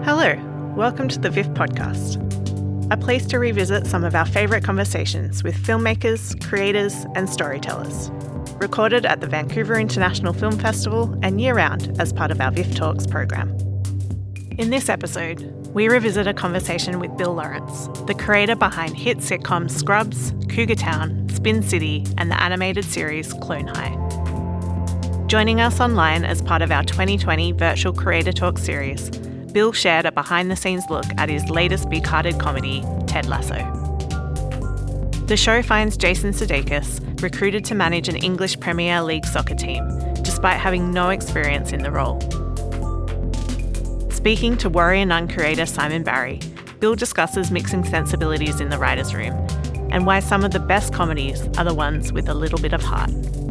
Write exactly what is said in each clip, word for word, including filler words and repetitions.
Hello, welcome to the V I F podcast, a place to revisit some of our favourite conversations with filmmakers, creators and storytellers. Recorded at the Vancouver International Film Festival and year-round as part of our V I F Talks program. In this episode, we revisit a conversation with Bill Lawrence, the creator behind hit sitcoms Scrubs, Cougar Town, Spin City and the animated series Clone High. Joining us online as part of our twenty twenty Virtual Creator Talk series, Bill shared a behind-the-scenes look at his latest big-hearted comedy, Ted Lasso. The show finds Jason Sudeikis recruited to manage an English Premier League soccer team, despite having no experience in the role. Speaking to Warrior Nun creator Simon Barry, Bill discusses mixing sensibilities in the writer's room and why some of the best comedies are the ones with a little bit of heart.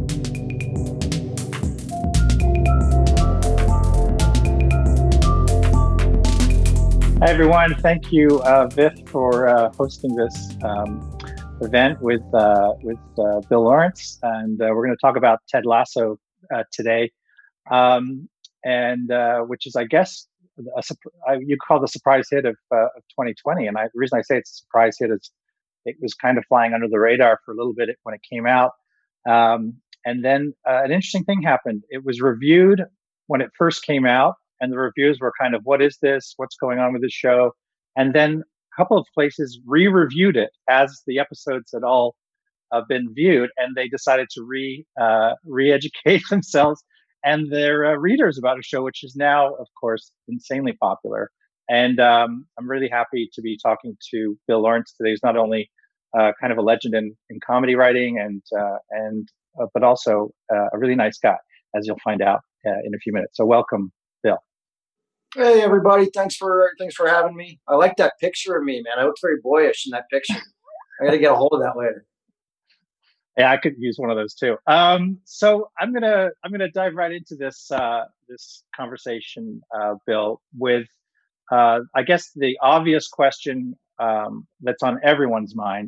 Hi, everyone. Thank you, uh, V I F, for uh, hosting this um, event with uh, with uh, Bill Lawrence. And uh, we're going to talk about Ted Lasso uh, today, um, and uh, which is, I guess, a, I, you call the surprise hit of, uh, of twenty twenty. And I, the reason I say it's a surprise hit is it was kind of flying under the radar for a little bit when it came out. Um, and then uh, an interesting thing happened. It was reviewed when it first came out. And the reviews were kind of, what is this? What's going on with this show? And then a couple of places re-reviewed it as the episodes had all uh, been viewed. And they decided to re, uh, re-educate themselves and their uh, readers about a show, which is now, of course, insanely popular. And um, I'm really happy to be talking to Bill Lawrence today. He's not only uh, kind of a legend in, in comedy writing, and uh, and uh, but also uh, a really nice guy, as you'll find out uh, in a few minutes. So welcome, Bill. Hey everybody! Thanks for thanks for having me. I like that picture of me, man. I look very boyish in that picture. I got to get a hold of that later. Yeah, I could use one of those too. Um, so I'm gonna I'm gonna dive right into this uh, this conversation, uh, Bill, with uh, I guess the obvious question um, that's on everyone's mind: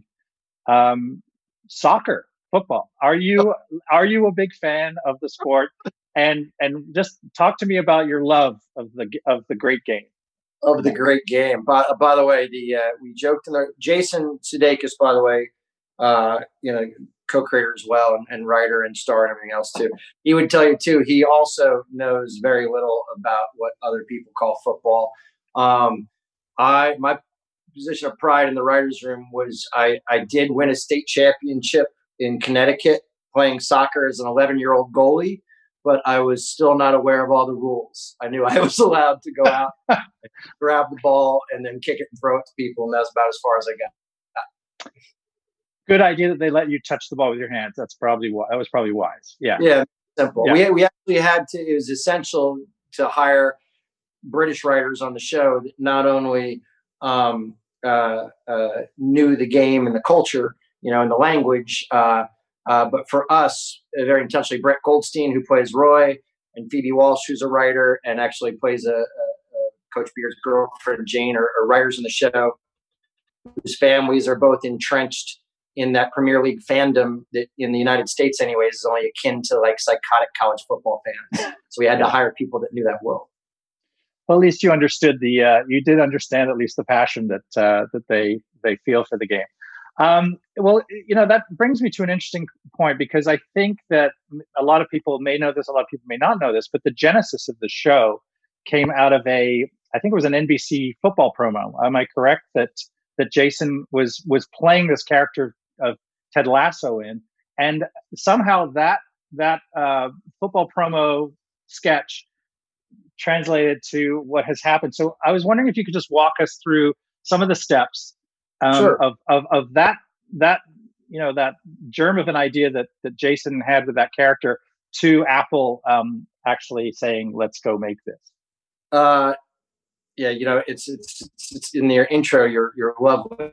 um, soccer, football. Are you are you a big fan of the sport? And and just talk to me about your love of the of the great game. Of the great game. By, by the way, the uh, we joked in there. Jason Sudeikis, by the way, uh, you know, co-creator as well, and, and writer and star and everything else too. He would tell you too. He also knows very little about what other people call football. Um, I my position of pride in the writers' room was I I did win a state championship in Connecticut playing soccer as an eleven-year-old goalie. But I was still not aware of all the rules. I knew I was allowed to go out, grab the ball, and then kick it and throw it to people, and that's about as far as I got. Good idea that they let you touch the ball with your hands. That's probably that was probably wise. Yeah, yeah, simple. Yeah. We we actually had to. It was essential to hire British writers on the show that not only um, uh, uh, knew the game and the culture, you know, and the language. Uh, Uh, but for us, uh, very intentionally, Brett Goldstein, who plays Roy, and Phoebe Walsh, who's a writer and actually plays a, a, a Coach Beard's girlfriend, Jane, are, are writers in the show, whose families are both entrenched in that Premier League fandom that in the United States anyways is only akin to like psychotic college football fans. So we had to hire people that knew that world. Well, at least you understood the, uh, you did understand at least the passion that uh, that they they feel for the game. Um, well, you know, that brings me to an interesting point, because I think that a lot of people may know this, a lot of people may not know this, but the genesis of the show came out of a, I think it was an N B C football promo. Am I correct that that Jason was was playing this character of Ted Lasso in, and somehow that that uh, football promo sketch translated to what has happened. So I was wondering if you could just walk us through some of the steps. Um, sure. of, of, of that, that, you know, that germ of an idea that, that Jason had with that character to Apple um, actually saying, let's go make this. Uh, yeah, you know, it's, it's, it's in your intro, you're, you're lovely.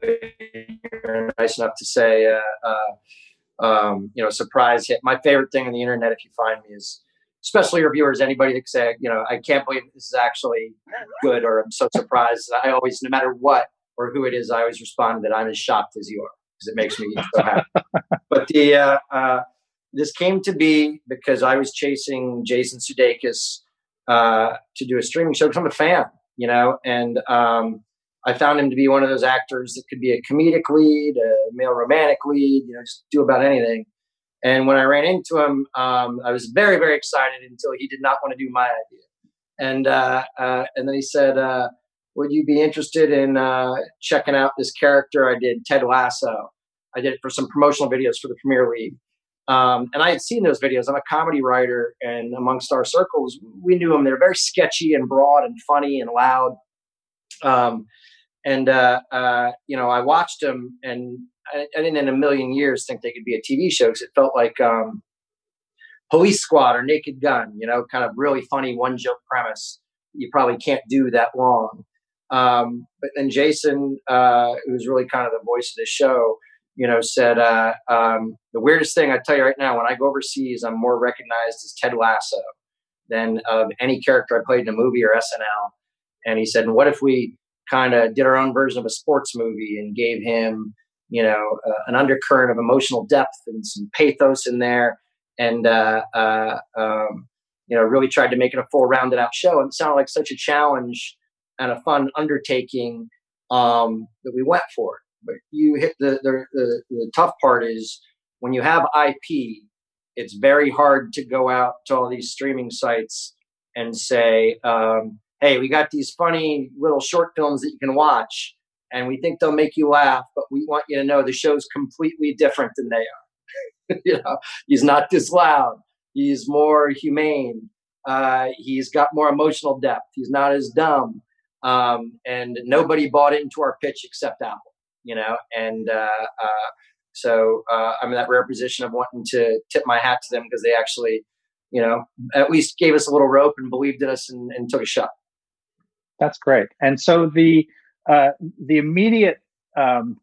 You're nice enough to say, uh, uh, um, you know, surprise hit. My favorite thing on the internet, if you find me, is especially reviewers, anybody that can say, you know, I can't believe this is actually good, or I'm so surprised. I always, no matter what, or who it is, I always respond that I'm as shocked as you are, because it makes me so happy. But the uh, uh, this came to be because I was chasing Jason Sudeikis uh, to do a streaming show because I'm a fan. you know, and um, I found him to be one of those actors that could be a comedic lead, a male romantic lead, you know, just do about anything. And when I ran into him, um, I was very, very excited until he did not want to do my idea. And uh, uh, and then he said, uh, would you be interested in uh, checking out this character I did, Ted Lasso? I did it for some promotional videos for the Premier League. Um, and I had seen those videos. I'm a comedy writer, and amongst our circles, we knew them. They're very sketchy and broad and funny and loud. Um, and, uh, uh, you know, I watched them, and I, I didn't in a million years think they could be a T V show, because it felt like um, Police Squad or Naked Gun, you know, kind of really funny one joke premise. You probably can't do that long. Um, but then Jason, uh, who's really kind of the voice of the show, you know, said, uh, um, the weirdest thing I tell you right now, when I go overseas, I'm more recognized as Ted Lasso than of any character I played in a movie or S N L. And he said, and what if we kind of did our own version of a sports movie and gave him, you know, uh, an undercurrent of emotional depth and some pathos in there, and, uh, uh, um, you know, really tried to make it a full rounded out show. And it sounded like such a challenge and a fun undertaking um, that we went for it. But you hit the, the, the, the tough part is when you have I P, it's very hard to go out to all these streaming sites and say, um, hey, we got these funny little short films that you can watch, and we think they'll make you laugh, but we want you to know the show's completely different than they are. You know, he's not this loud. He's more humane. Uh, he's got more emotional depth. He's not as dumb. Um, and nobody bought into our pitch except Apple, you know? And uh, uh, so uh, I'm in that rare position of wanting to tip my hat to them, because they actually, you know, at least gave us a little rope and believed in us and, and took a shot. That's great. And so the uh, the immediate, um,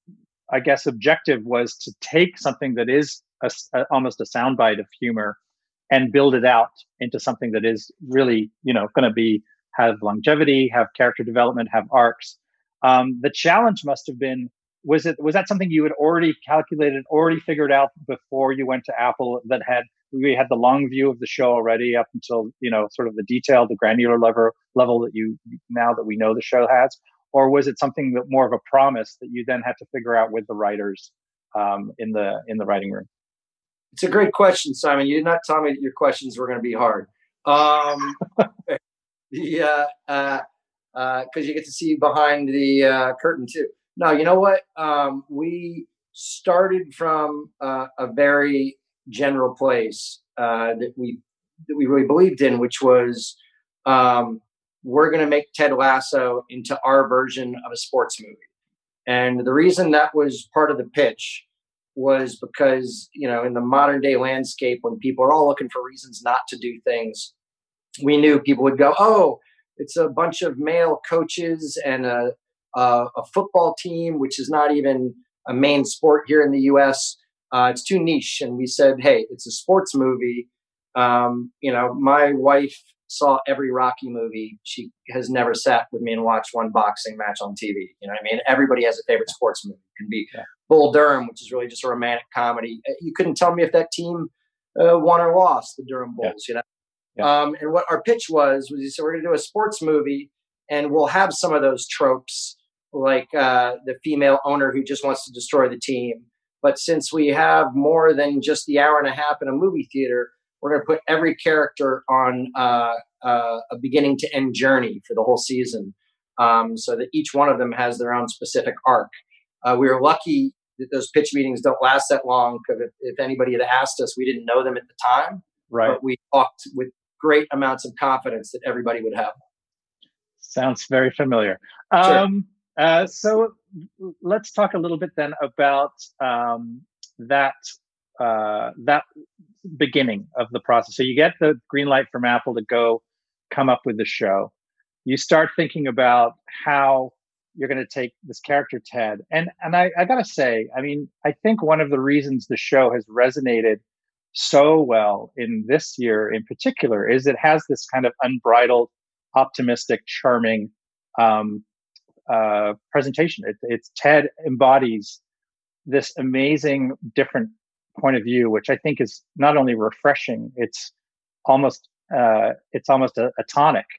I guess, objective was to take something that is a, a, almost a soundbite of humor and build it out into something that is really, you know, going to be have longevity, have character development, have arcs. Um, the challenge must have been, was it was that something you had already calculated, already figured out before you went to Apple, that had we had the long view of the show already up until, you know, sort of the detail, the granular level level that you, now that we know the show has? Or was it something that more of a promise that you then had to figure out with the writers um, in the in the writing room? It's a great question, Simon. You did not tell me that your questions were going to be hard. Um, the uh, uh, uh, because you get to see behind the uh, curtain too. No, you know what? Um, we started from uh, a very general place uh, that we that we really believed in, which was um, we're going to make Ted Lasso into our version of a sports movie. And the reason that was part of the pitch was because, you know, in the modern day landscape, when people are all looking for reasons not to do things, we knew people would go, oh, it's a bunch of male coaches and a, a, a football team, which is not even a main sport here in the U S. Uh, it's too niche. And we said, hey, it's a sports movie. Um, you know, my wife saw every Rocky movie. She has never sat with me and watched one boxing match on T V. You know what I mean? Everybody has a favorite sports movie. It can be yeah. Bull Durham, which is really just a romantic comedy. You couldn't tell me if that team uh, won or lost, the Durham Bulls, yeah. you know? Yeah. Um, and what our pitch was, was he said, we're going to do a sports movie, and we'll have some of those tropes, like uh, the female owner who just wants to destroy the team. But since we have more than just the hour and a half in a movie theater, we're going to put every character on uh, uh, a beginning to end journey for the whole season, um, so that each one of them has their own specific arc. Uh, we were lucky that those pitch meetings don't last that long, because if, if anybody had asked us, we didn't know them at the time. Right. But we talked with great amounts of confidence that everybody would have. Sounds very familiar. Sure. Um, uh, so let's talk a little bit then about um, that uh, that beginning of the process. So you get the green light from Apple to go come up with the show. You start thinking about how you're going to take this character Ted. And and I, I got to say, I mean, I think one of the reasons the show has resonated so well in this year in particular is it has this kind of unbridled, optimistic, charming um, uh, presentation. It, it's Ted embodies this amazing different point of view, which I think is not only refreshing, it's almost uh, it's almost a, a tonic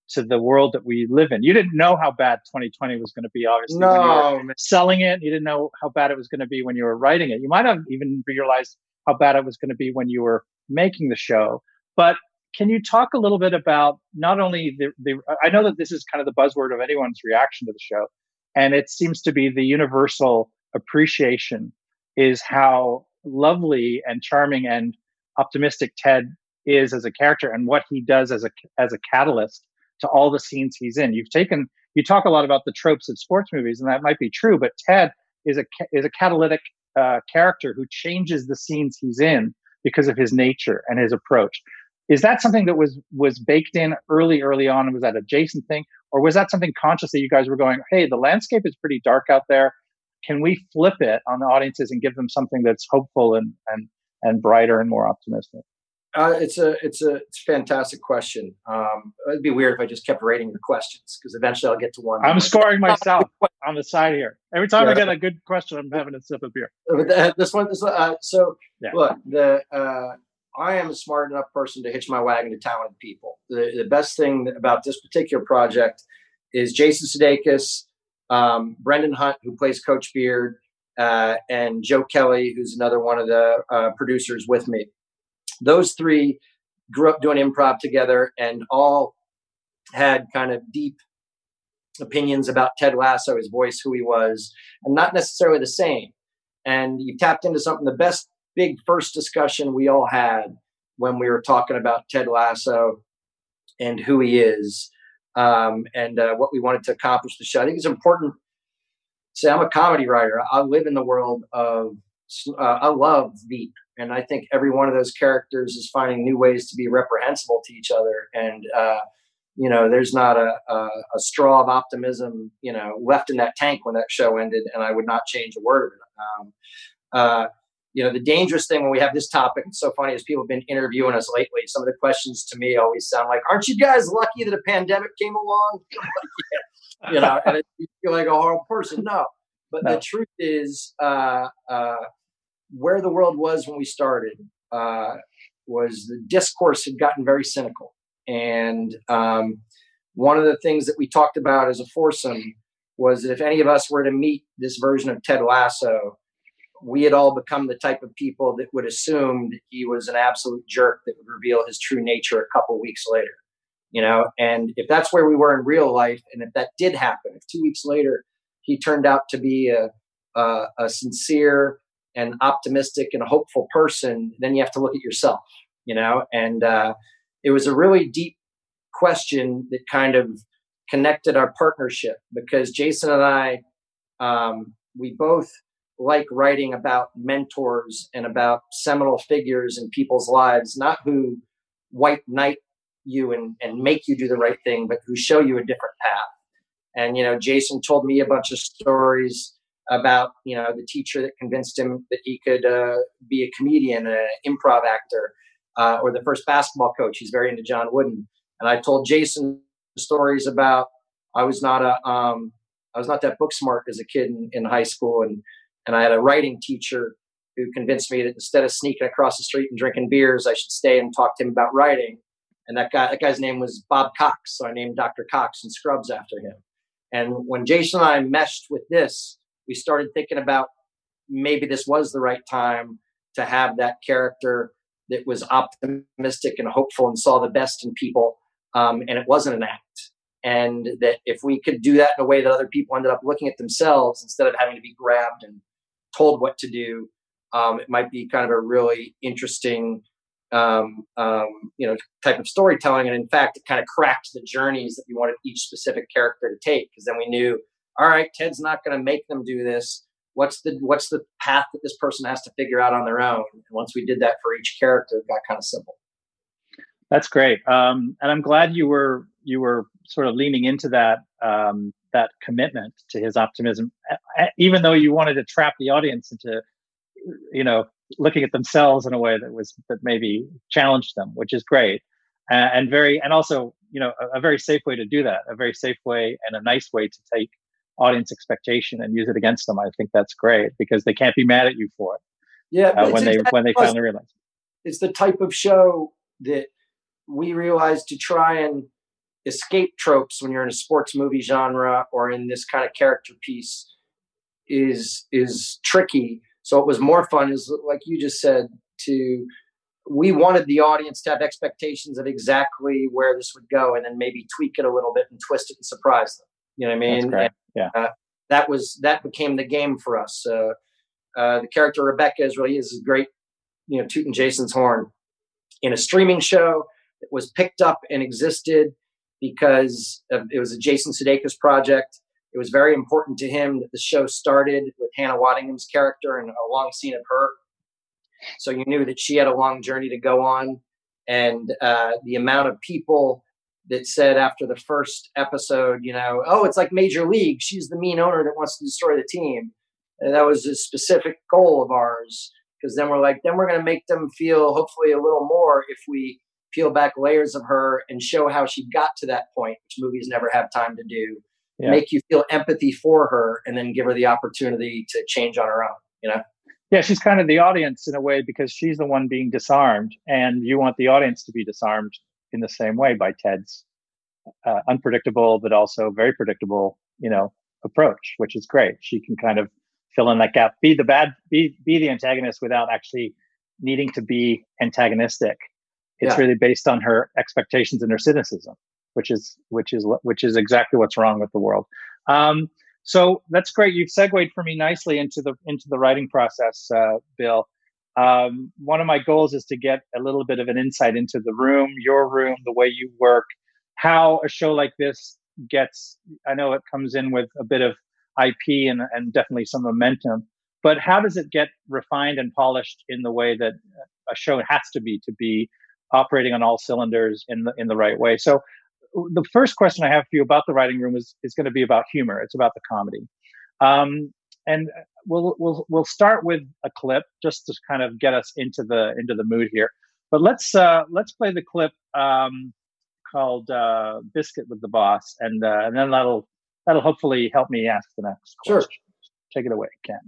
to the world that we live in. You didn't know how bad twenty twenty was going to be, obviously, no, when you were man. selling it. You didn't know how bad it was going to be when you were writing it. You might have even realized how bad it was going to be when you were making the show. But can you talk a little bit about not only the, the, I know that this is kind of the buzzword of anyone's reaction to the show, and it seems to be the universal appreciation is how lovely and charming and optimistic Ted is as a character and what he does as a, as a catalyst to all the scenes he's in. You've taken, you talk a lot about the tropes in sports movies, and that might be true, but Ted is a, is a catalytic uh, character who changes the scenes he's in because of his nature and his approach. Is that something that was was baked in early, early on? Was that a Jason thing? Or was that something conscious that you guys were going, hey, the landscape is pretty dark out there. Can we flip it on the audiences and give them something that's hopeful and and and brighter and more optimistic? Uh, it's a it's a it's a fantastic question. Um, it'd be weird if I just kept rating your questions, because eventually I'll get to one. I'm scoring myself on the side here. Every time Yeah. I get a good question, I'm having a sip of beer. But the- This one, this one, uh, so Yeah. look, the uh, I am a smart enough person to hitch my wagon to talented people. The the best thing about this particular project is Jason Sudeikis, um, Brendan Hunt, who plays Coach Beard, uh, and Joe Kelly, who's another one of the uh, producers with me. Those three grew up doing improv together and all had kind of deep opinions about Ted Lasso, his voice, who he was, and not necessarily the same. And you tapped into something, the best big first discussion we all had when we were talking about Ted Lasso and who he is, um, and uh, what we wanted to accomplish the show. I think it's important to say I'm a comedy writer. I live in the world of, uh, I love Veep. And I think every one of those characters is finding new ways to be reprehensible to each other. And, uh, you know, there's not a, a, a straw of optimism, you know, left in that tank when that show ended. And I would not change a word of it. Um, uh, you know, the dangerous thing when we have this topic, it's so funny, is people have been interviewing us lately. Some of the questions to me always sound like, aren't you guys lucky that a pandemic came along? Yeah. You know, and it, you feel like a horrible person. No, but no. The truth is, uh, uh, where the world was when we started uh, was the discourse had gotten very cynical. And um, one of the things that we talked about as a foursome was that if any of us were to meet this version of Ted Lasso, we had all become the type of people that would assume that he was an absolute jerk that would reveal his true nature a couple weeks later. You know, and if that's where we were in real life, and if that did happen, if two weeks later he turned out to be a, a, a sincere and optimistic and hopeful person, then you have to look at yourself, you know? And uh, it was a really deep question that kind of connected our partnership, because Jason and I, um, we both like writing about mentors and about seminal figures in people's lives, not who white knight you and, and make you do the right thing, but who show you a different path. And, you know, Jason told me a bunch of stories about, you know, the teacher that convinced him that he could uh, be a comedian, an improv actor, uh, or the first basketball coach. He's very into John Wooden. And I told Jason stories about, I was not a, um, I was not that book smart as a kid in, in high school. And, and I had a writing teacher who convinced me that instead of sneaking across the street and drinking beers, I should stay and talk to him about writing. And that guy, that guy's name was Bob Cox. So I named Doctor Cox and Scrubs after him. And when Jason and I meshed with this, we started thinking about maybe this was the right time to have that character that was optimistic and hopeful and saw the best in people. Um, and it wasn't an act. And that if we could do that in a way that other people ended up looking at themselves instead of having to be grabbed and told what to do, um, it might be kind of a really interesting, um, um, you know, type of storytelling. And in fact, it kind of cracked the journeys that we wanted each specific character to take, because then we knew, all right, Ted's not going to make them do this. What's the what's the path that this person has to figure out on their own? And once we did that for each character, it got kind of simple. That's great, um, and I'm glad you were you were sort of leaning into that um, that commitment to his optimism, even though you wanted to trap the audience into, you know, looking at themselves in a way that was that maybe challenged them, which is great, uh, and very and also, you know, a, a very safe way to do that, a very safe way and a nice way to take audience expectation and use it against them. I think that's great, because they can't be mad at you for it. Yeah, uh, when they exactly when they finally realize it's the type of show that we realized to try and escape tropes when you're in a sports movie genre or in this kind of character piece is is tricky. So it was more fun, is like you just said, to we wanted the audience to have expectations of exactly where this would go, and then maybe tweak it a little bit and twist it and surprise them. You know what I mean? That's great. And, yeah. Uh, that was that became the game for us. Uh, uh, the character Rebecca is really is great, you know, tooting Jason's horn in a streaming show that was picked up and existed because of, it was a Jason Sudeikis project. It was very important to him that the show started with Hannah Waddingham's character and a long scene of her. So you knew that she had a long journey to go on. And uh, the amount of people that said after the first episode, you know, oh, it's like Major League. She's the mean owner that wants to destroy the team. And that was a specific goal of ours, because then we're like, then we're going to make them feel hopefully a little more if we peel back layers of her and show how she got to that point, which movies never have time to do. Yeah. Make you feel empathy for her and then give her the opportunity to change on her own, you know? Yeah, she's kind of the audience in a way, because she's the one being disarmed, and you want the audience to be disarmed in the same way by Ted's uh, unpredictable, but also very predictable, you know, approach, which is great. She can kind of fill in that gap, be the bad, be, be the antagonist without actually needing to be antagonistic. It's yeah. really based on her expectations and her cynicism, which is, which is, which is exactly what's wrong with the world. Um, So that's great. You've segued for me nicely into the into the writing process, uh, Bill. Um, one of my goals is to get a little bit of an insight into the room, your room, the way you work, how a show like this gets. I know it comes in with a bit of I P and, and definitely some momentum, but how does it get refined and polished in the way that a show has to be to be operating on all cylinders in the in the right way? So the first question I have for you about the writing room is, is going to be about humor. It's about the comedy. Um, and we'll, we'll, we'll start with a clip just to kind of get us into the, into the mood here. But let's, uh, let's play the clip um, called uh, Biscuit with the Boss. And, uh, and then that'll, that'll hopefully help me ask the next question. Sure. Take it away, Ken.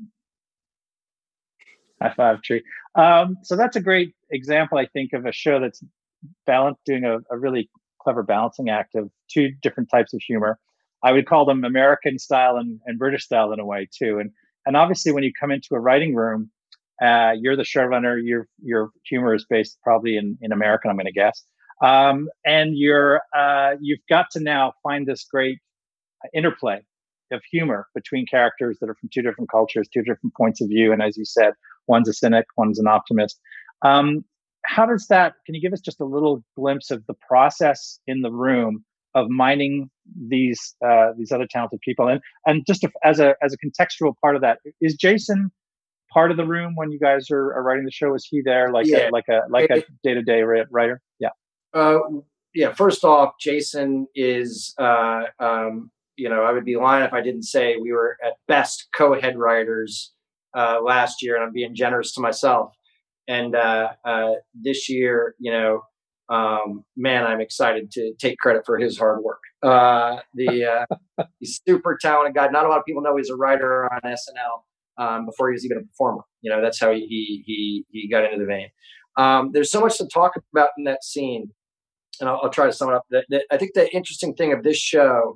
High five, Tree. Um, so that's a great example, I think, of a show that's balanced, doing a, a really clever balancing act of two different types of humor. I would call them American style and, and British style in a way too. And and obviously when you come into a writing room, uh, you're the showrunner, your your humor is based probably in, in American, I'm going to guess. Um, and you're uh, you've got to now find this great interplay of humor between characters that are from two different cultures, two different points of view. And as you said, one's a cynic, one's an optimist. Um, How does that, can you give us just a little glimpse of the process in the room of mining these uh, these other talented people? And and just to, as a as a contextual part of that, is Jason part of the room when you guys are, are writing the show? Is he there like yeah. a like a like a day-to-day writer? Yeah. Uh, yeah. First off, Jason is uh, um, you know, I would be lying if I didn't say we were at best co-head writers uh, last year, and I'm being generous to myself. And uh, uh, this year, you know, um, man, I'm excited to take credit for his hard work. Uh, the uh, he's super talented guy. Not a lot of people know he's a writer on S N L um, before he was even a performer. You know, that's how he he he, he got into the vein. Um, there's so much to talk about in that scene, and I'll, I'll try to sum it up. That, that I think the interesting thing of this show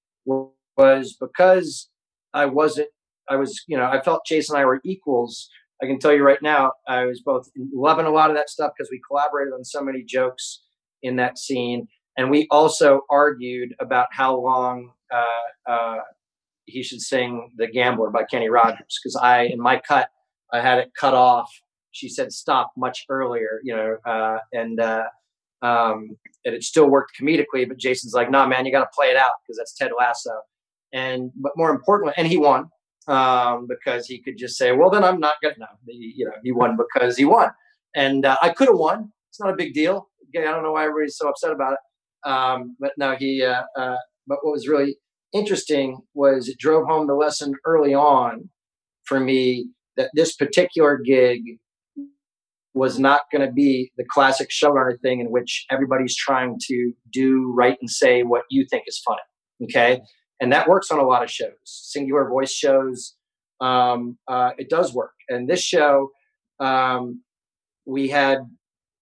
was because I wasn't, I was, you know, I felt Jason and I were equals. I can tell you right now, I was both loving a lot of that stuff because we collaborated on so many jokes in that scene. And we also argued about how long uh, uh, he should sing The Gambler by Kenny Rogers. Because I, in my cut, I had it cut off. She said stop much earlier, you know, uh, and, uh, um, and it still worked comedically. But Jason's like, nah, man, you got to play it out because that's Ted Lasso. And, but more importantly, and he won. Um, because he could just say, well, then I'm not going to, no, he, you know, he won because he won. And uh, I could have won. It's not a big deal. Okay, I don't know why everybody's so upset about it. Um, but no, he, uh, uh, but what was really interesting was it drove home the lesson early on for me that this particular gig was not going to be the classic showrunner thing in which everybody's trying to do, write, and say what you think is funny. Okay. And that works on a lot of shows, singular voice shows. Um, uh, it does work. And this show, um, we had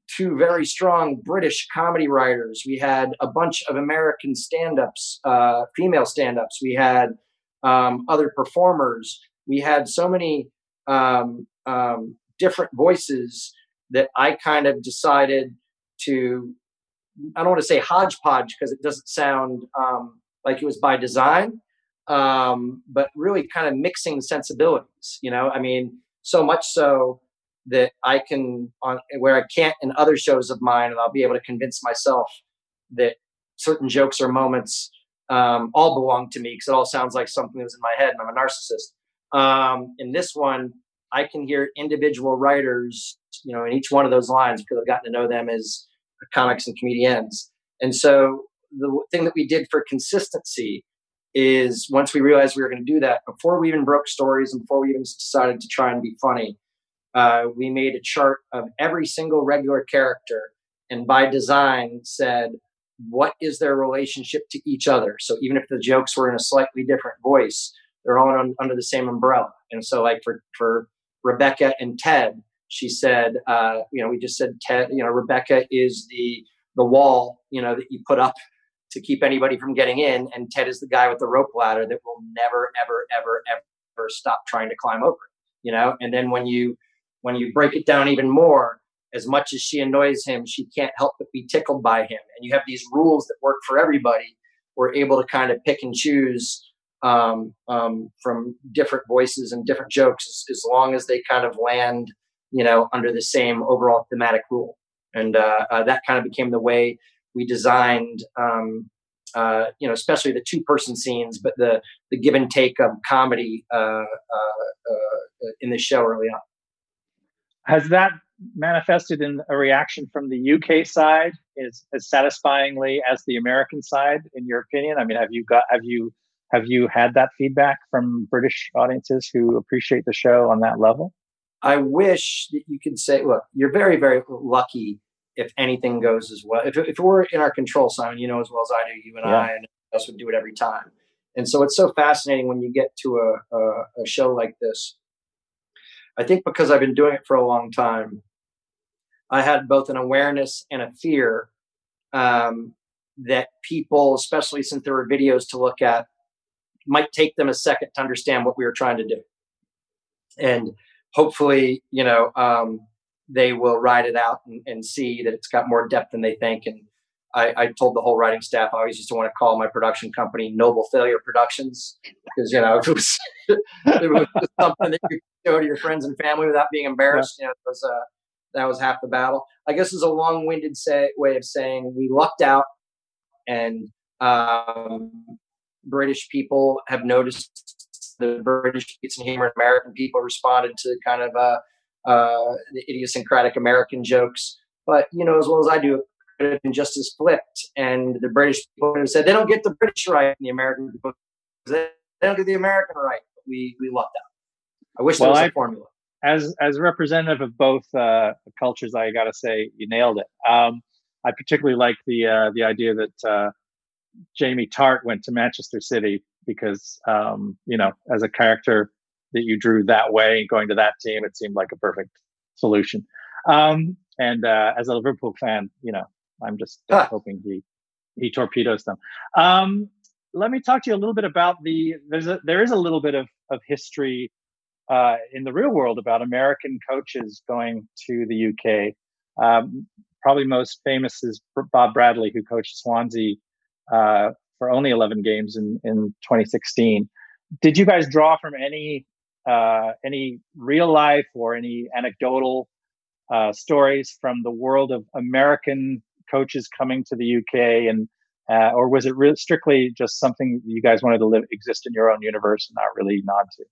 two very strong British comedy writers. We had a bunch of American stand-ups, uh, female stand-ups. We had um, other performers. We had so many um, um, different voices that I kind of decided to, I don't want to say hodgepodge because it doesn't sound um, like it was by design, um, but really kind of mixing sensibilities, you know, I mean, so much so that I can, on where I can't in other shows of mine, and I'll be able to convince myself that certain jokes or moments um, all belong to me because it all sounds like something that was in my head and I'm a narcissist. Um, in this one, I can hear individual writers, you know, in each one of those lines because I've gotten to know them as comics and comedians. And so the thing that we did for consistency is once we realized we were going to do that, before we even broke stories and before we even decided to try and be funny, uh, we made a chart of every single regular character and by design said, what is their relationship to each other? So even if the jokes were in a slightly different voice, they're all on, under the same umbrella. And so like for, for Rebecca and Ted, she said, uh, you know, we just said Ted, you know, Rebecca is the, the wall, you know, that you put up to keep anybody from getting in. And Ted is the guy with the rope ladder that will never, ever, ever, ever stop trying to climb over it, you know? And then when you, when you break it down even more, as much as she annoys him, she can't help but be tickled by him. And you have these rules that work for everybody. We're able to kind of pick and choose um, um, from different voices and different jokes as, as long as they kind of land, you know, under the same overall thematic rule. And uh, uh, that kind of became the way we designed, um, uh, you know, especially the two-person scenes, but the the give and take of comedy uh, uh, uh, in the show early on. Has that manifested in a reaction from the U K side as, as satisfyingly as the American side, in your opinion? I mean, have you got have you have you had that feedback from British audiences who appreciate the show on that level? I wish that you could say, look, you're very, very lucky if anything goes as well. If, if it were in our control, Simon, you know as well as I do, you and yeah. I, and us would do it every time. And so it's so fascinating when you get to a, a, a show like this. I think because I've been doing it for a long time, I had both an awareness and a fear um, that people, especially since there were videos to look at, might take them a second to understand what we were trying to do. And hopefully, you know, um, they will ride it out and, and see that it's got more depth than they think. And I, I told the whole writing staff, I always used to want to call my production company Noble Failure Productions, because, you know, if it was, it was something that you could show to your friends and family without being embarrassed, yeah. you know, it was, uh, that was half the battle. I guess it's a long-winded say, way of saying we lucked out, and um, British people have noticed the British beats and humor. American people responded to kind of uh, uh, the idiosyncratic American jokes. But, you know, as well as I do, it could have been just as flipped. And the British people have said they don't get the British right, and the American people they don't get the American right. But we we lucked out. I wish well, there was I, a formula. As as representative of both uh, cultures, I got to say you nailed it. Um, I particularly like the uh, the idea that uh, Jamie Tart went to Manchester City because, um, you know, as a character that you drew that way, going to that team, it seemed like a perfect solution. Um, and uh, as a Liverpool fan, you know, I'm just uh, ah. hoping he he torpedoes them. Um, let me talk to you a little bit about the. There's a there is a little bit of of history uh, in the real world about American coaches going to the U K. Um, probably most famous is Bob Bradley, who coached Swansea uh, for only eleven games in, in twenty sixteen. Did you guys draw from any uh, any real life or any anecdotal uh, stories from the world of American coaches coming to the U K, and uh, or was it really strictly just something you guys wanted to live exist in your own universe and not really nod to?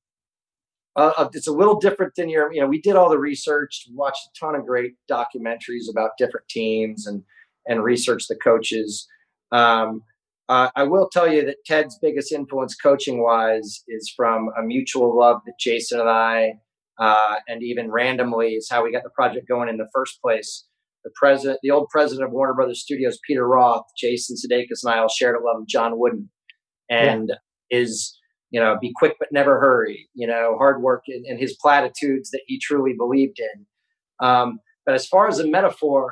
Uh, it's a little different than your, you know, we did all the research, watched a ton of great documentaries about different teams and, and researched the coaches. Um, uh, I will tell you that Ted's biggest influence coaching wise is from a mutual love that Jason and I, uh, and even randomly is how we got the project going in the first place. The president, the old president of Warner Brothers Studios, Peter Roth, Jason Sudeikis, and I all shared a love of John Wooden, and yeah. is, you know, be quick but never hurry, you know, hard work, and, and his platitudes that he truly believed in. Um, but as far as a metaphor,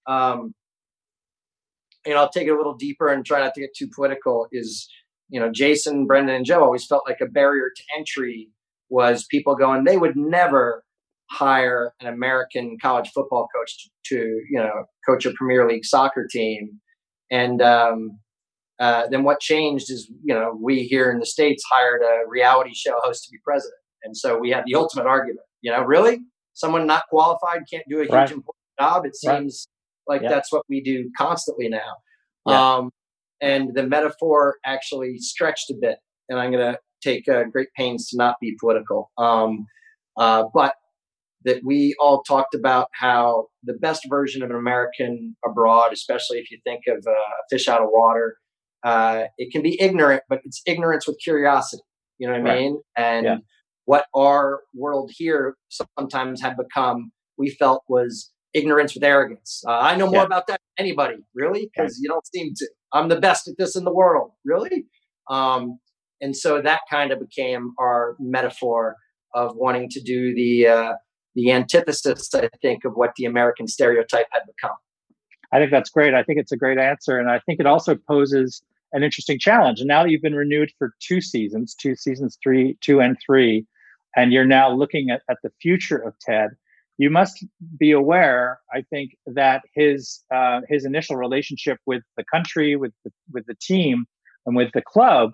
um, you know, I'll take it a little deeper and try not to get too political, is, you know, Jason, Brendan, and Joe always felt like a barrier to entry was people going, they would never hire an American college football coach to, to you know, coach a Premier League soccer team. And um, uh, then what changed is, you know, we here in the States hired a reality show host to be president. And so we had the ultimate argument, you know, really? Someone not qualified can't do a huge Right. important job? It seems right. like yeah. that's what we do constantly now. Yeah. Um, and the metaphor actually stretched a bit. And I'm going to take uh, great pains to not be political. Um, uh, but that we all talked about how the best version of an American abroad, especially if you think of uh, a fish out of water, uh, it can be ignorant, but it's ignorance with curiosity. You know what Right. I mean? And yeah. what our world here sometimes had become, we felt, was ignorance with arrogance. Uh, I know more yeah. about that than anybody, really, because you don't seem to. I'm the best at this in the world, really? Um, and so that kind of became our metaphor of wanting to do the uh, the antithesis, I think, of what the American stereotype had become. I think that's great. I think it's a great answer. And I think it also poses an interesting challenge. And now that you've been renewed for two seasons, two seasons, three, two and three, and you're now looking at, at the future of Ted, you must be aware, I think, that his uh, his initial relationship with the country, with the, with the team, and with the club,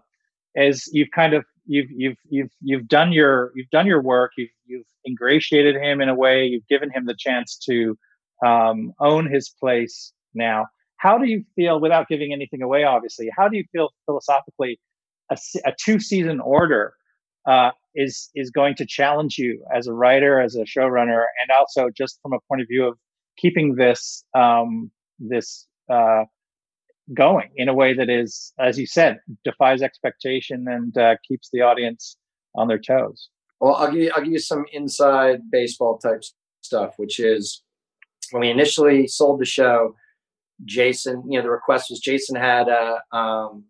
is you've kind of you've you've you've you've done your you've done your work. You've you've ingratiated him in a way. You've given him the chance to um, own his place now. How do you feel, without giving anything away, obviously, how do you feel philosophically a, a two-season order uh, is is going to challenge you as a writer, as a showrunner, and also just from a point of view of keeping this um, this uh, going in a way that is, as you said, defies expectation and uh, keeps the audience on their toes? Well, I'll give you, I'll give you some inside baseball type stuff, which is when we initially sold the show, Jason, you know, the request was Jason had a, um,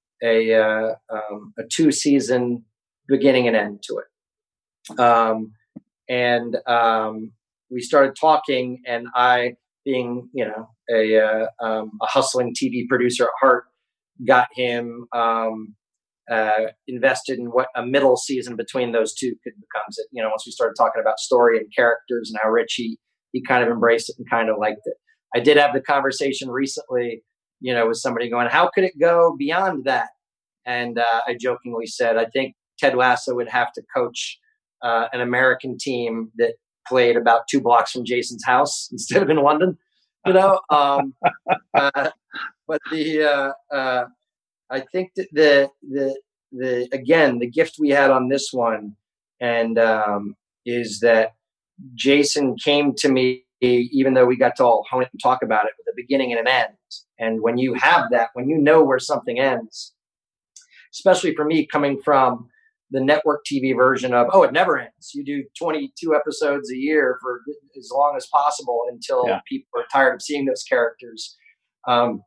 a, uh, um, a two season beginning and end to it. Um, and um, we started talking, and I, being, you know, a, uh, um, a hustling T V producer at heart, got him um, uh, invested in what a middle season between those two could become. It, you know, once we started talking about story and characters and how rich he, he kind of embraced it and kind of liked it. I did have the conversation recently, you know, with somebody going, how could it go beyond that? And uh, I jokingly said, I think Ted Lasso would have to coach uh, an American team that played about two blocks from Jason's house instead of in London, you know. Um, uh, but the uh, uh, I think that the the the again the gift we had on this one, and um, is that Jason came to me, even though we got to all hone it and talk about it, with a beginning and an end. And when you have that, when you know where something ends, especially for me coming from the network T V version of, oh, it never ends. You do twenty-two episodes a year for as long as possible until yeah. people are tired of seeing those characters. Um,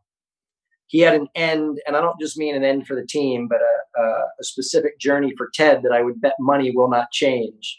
he had an end, and I don't just mean an end for the team, but a, a, a specific journey for Ted that I would bet money will not change.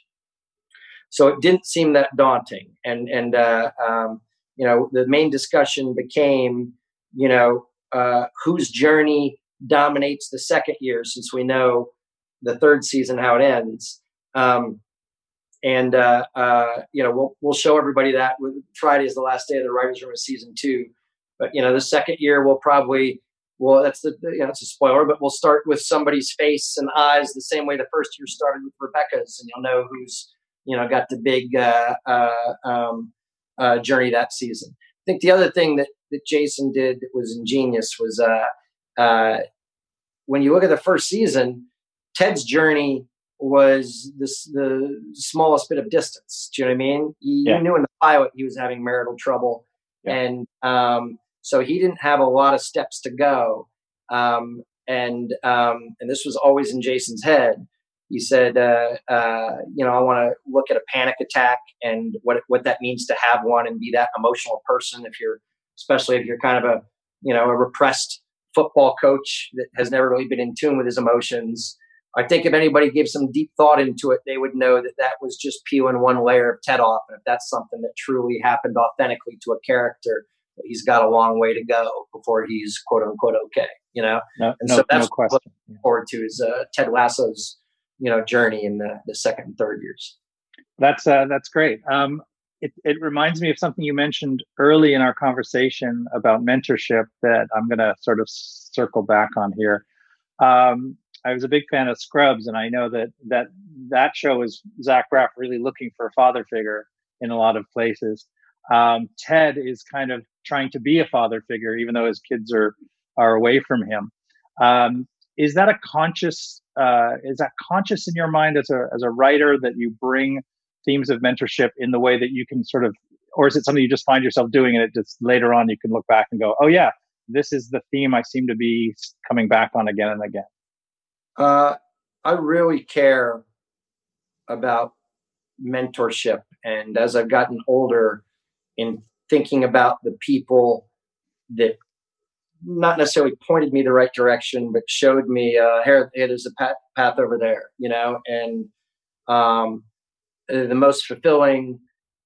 So it didn't seem that daunting. And, and uh, um, you know, the main discussion became, you know, uh, whose journey dominates the second year, since we know the third season, how it ends. Um, and, uh, uh, you know, we'll, we'll show everybody that. Friday is the last day of the writer's room of season two. But, you know, the second year we'll probably, well, that's the, you know, it's a spoiler, but we'll start with somebody's face and eyes the same way the first year started with Rebecca's, and you'll know who's, you know, got the big uh, uh, um, uh, journey that season. I think the other thing that, that Jason did that was ingenious was uh, uh, when you look at the first season, Ted's journey was this, the smallest bit of distance. Do you know what I mean? You yeah. knew in the pilot he was having marital trouble. Yeah. And um, so he didn't have a lot of steps to go. Um, and um, and this was always in Jason's head. He said, uh, uh, you know, I want to look at a panic attack and what what that means to have one and be that emotional person. If you're, especially if you're kind of a, you know, a repressed football coach that has never really been in tune with his emotions. I think if anybody gave some deep thought into it, they would know that that was just peeling one layer of Ted off. And if that's something that truly happened authentically to a character, he's got a long way to go before he's quote unquote okay, you know. No, and no, so that's no question. what I'm looking forward to is uh, Ted Lasso's, you know, journey in the, the second and third years. That's uh, that's great. Um, it it reminds me of something you mentioned early in our conversation about mentorship that I'm going to sort of circle back on here. Um, I was a big fan of Scrubs, and I know that that that show is Zach Braff really looking for a father figure in a lot of places. Um, Ted is kind of trying to be a father figure, even though his kids are are away from him. Um, is that a conscious uh, is that conscious in your mind as a as a writer that you bring themes of mentorship in the way that you can sort of, or is it something you just find yourself doing and it just later on you can look back and go, oh yeah, this is the theme I seem to be coming back on again and again? Uh, I really care about mentorship. And as I've gotten older, in thinking about the people that not necessarily pointed me the right direction, but showed me, uh, here, here there's a path, path over there, you know, and um, the most fulfilling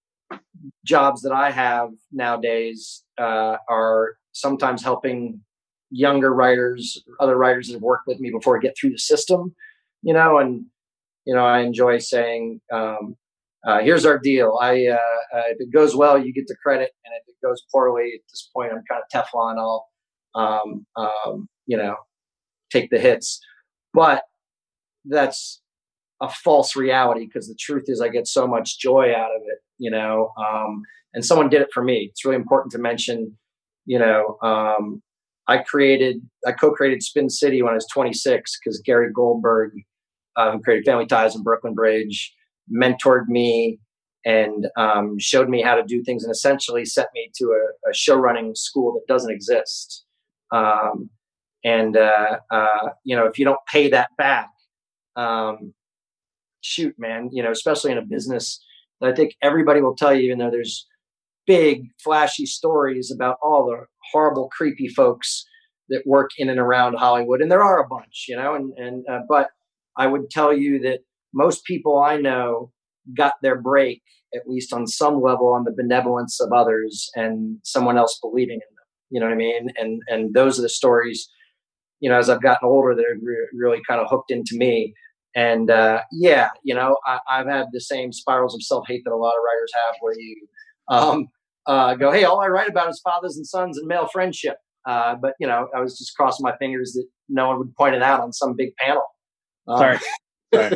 jobs that I have nowadays uh, are sometimes helping younger writers, other writers that have worked with me before I get through the system, you know, and, you know, I enjoy saying, um, uh, here's our deal. I, uh, uh, if it goes well, you get the credit. And if it goes poorly at this point, I'm kind of Teflon. I'll, um, um, you know, take the hits, but that's a false reality because the truth is I get so much joy out of it, you know, um, and someone did it for me. It's really important to mention, you know, um, I created, I co-created Spin City when I was twenty-six because Gary Goldberg, uh, who created Family Ties and Brooklyn Bridge, mentored me and um, showed me how to do things and essentially set me to a, a show running school that doesn't exist. Um, and, uh, uh, you know, if you don't pay that back, um, shoot, man, you know, especially in a business, I think everybody will tell you, even though there's big flashy stories about all the horrible, creepy folks that work in and around Hollywood. And there are a bunch, you know, and, and, uh, but I would tell you that most people I know got their break, at least on some level, on the benevolence of others and someone else believing in them. You know what I mean? And, and those are the stories, you know, as I've gotten older that have re- really kind of hooked into me. And, uh, yeah, you know, I, I've had the same spirals of self-hate that a lot of writers have where you, um, uh, go, hey, all I write about is fathers and sons and male friendship. Uh, but, you know, I was just crossing my fingers that no one would point it out on some big panel. Um, Sorry. Sorry.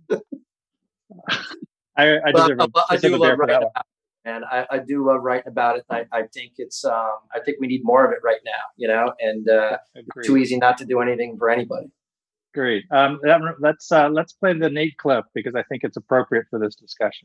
I, I, deserve a, I, I do love writing about it, and I, I do love writing about it. I, I think it's, um, I think we need more of it right now, you know, and uh, it's too easy not to do anything for anybody. Great. Um, that, let's uh, let's play the Nate clip because I think it's appropriate for this discussion.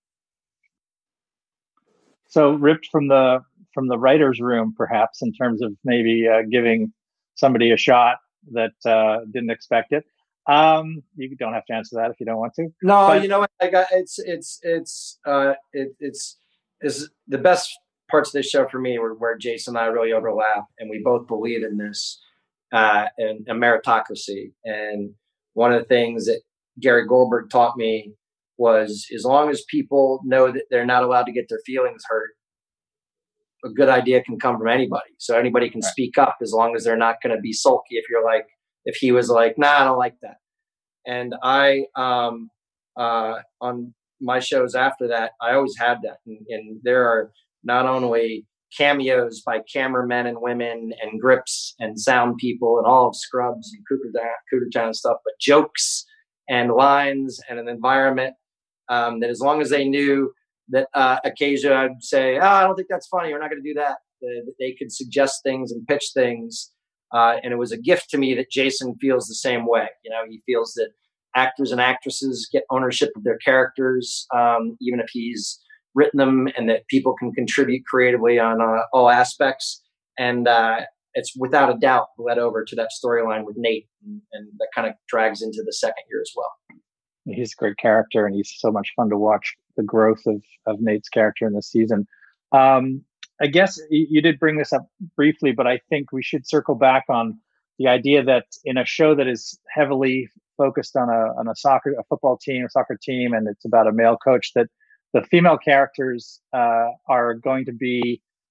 So ripped from the from the writer's room, perhaps, in terms of maybe uh, giving somebody a shot that uh, didn't expect it. Um, you don't have to answer that if you don't want to. No, but, you know what? I got it's it's it's uh, it, it's is the best parts of this show for me were where Jason and I really overlap, and we both believe in this. Uh, and a meritocracy. And one of the things that Gary Goldberg taught me was as long as people know that they're not allowed to get their feelings hurt, a good idea can come from anybody. So anybody can right. speak up as long as they're not going to be sulky. If you're like, if he was like, nah, I don't like that. And I, um, uh, on my shows after that, I always had that. And, and there are not only cameos by cameramen and women and grips and sound people and all of Scrubs and Cougar Town, Cougar Town stuff, but jokes and lines and an environment um, that as long as they knew that uh, occasionally I'd say, oh, I don't think that's funny. We're not going to do that. That they could suggest things and pitch things. Uh, and it was a gift to me that Jason feels the same way. You know, he feels that actors and actresses get ownership of their characters, um, even if he's written them, and that people can contribute creatively on uh, all aspects. And uh, it's without a doubt led over to that storyline with Nate, and, and that kind of drags into the second year as well. He's a great character, and he's so much fun to watch the growth of, of Nate's character in this season. Um, I guess you did bring this up briefly, but I think we should circle back on the idea that in a show that is heavily focused on a on a soccer, a football team, a soccer team, and it's about a male coach, that the female characters uh, are going to be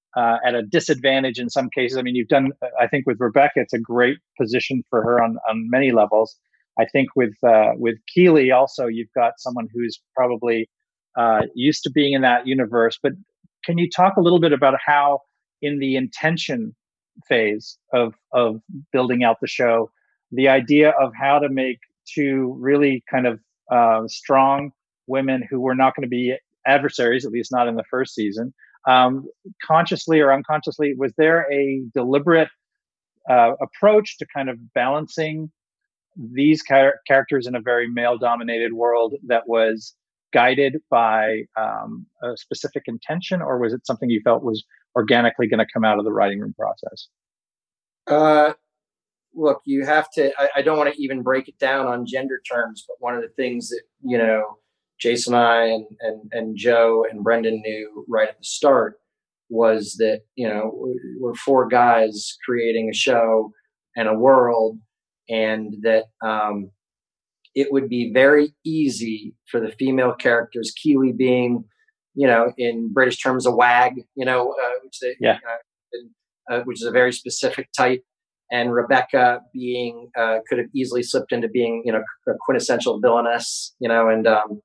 uh, at a disadvantage in some cases. I mean, you've done, I think with Rebecca, it's a great position for her on, on many levels. I think with uh, with Keeley also, you've got someone who's probably uh, used to being in that universe. But can you talk a little bit about how, in the intention phase of of building out the show, the idea of how to make two really kind of uh, strong women who were not going to be adversaries, at least not in the first season, um, consciously or unconsciously, was there a deliberate uh, approach to kind of balancing these char- characters in a very male-dominated world that was guided by um, a specific intention, or was it something you felt was organically going to come out of the writing room process? Uh, look, you have to, I, I don't want to even break it down on gender terms, but one of the things that, you know, Jason and I and, and, and Joe and Brendan knew right at the start was that, you know, we're four guys creating a show and a world, and that um, it would be very easy for the female characters, Keeley being, you know, in British terms, a wag, you know, uh, which, they, yeah. uh, uh, which is a very specific type, and Rebecca being, uh, could have easily slipped into being, you know, a quintessential villainess, you know, and um,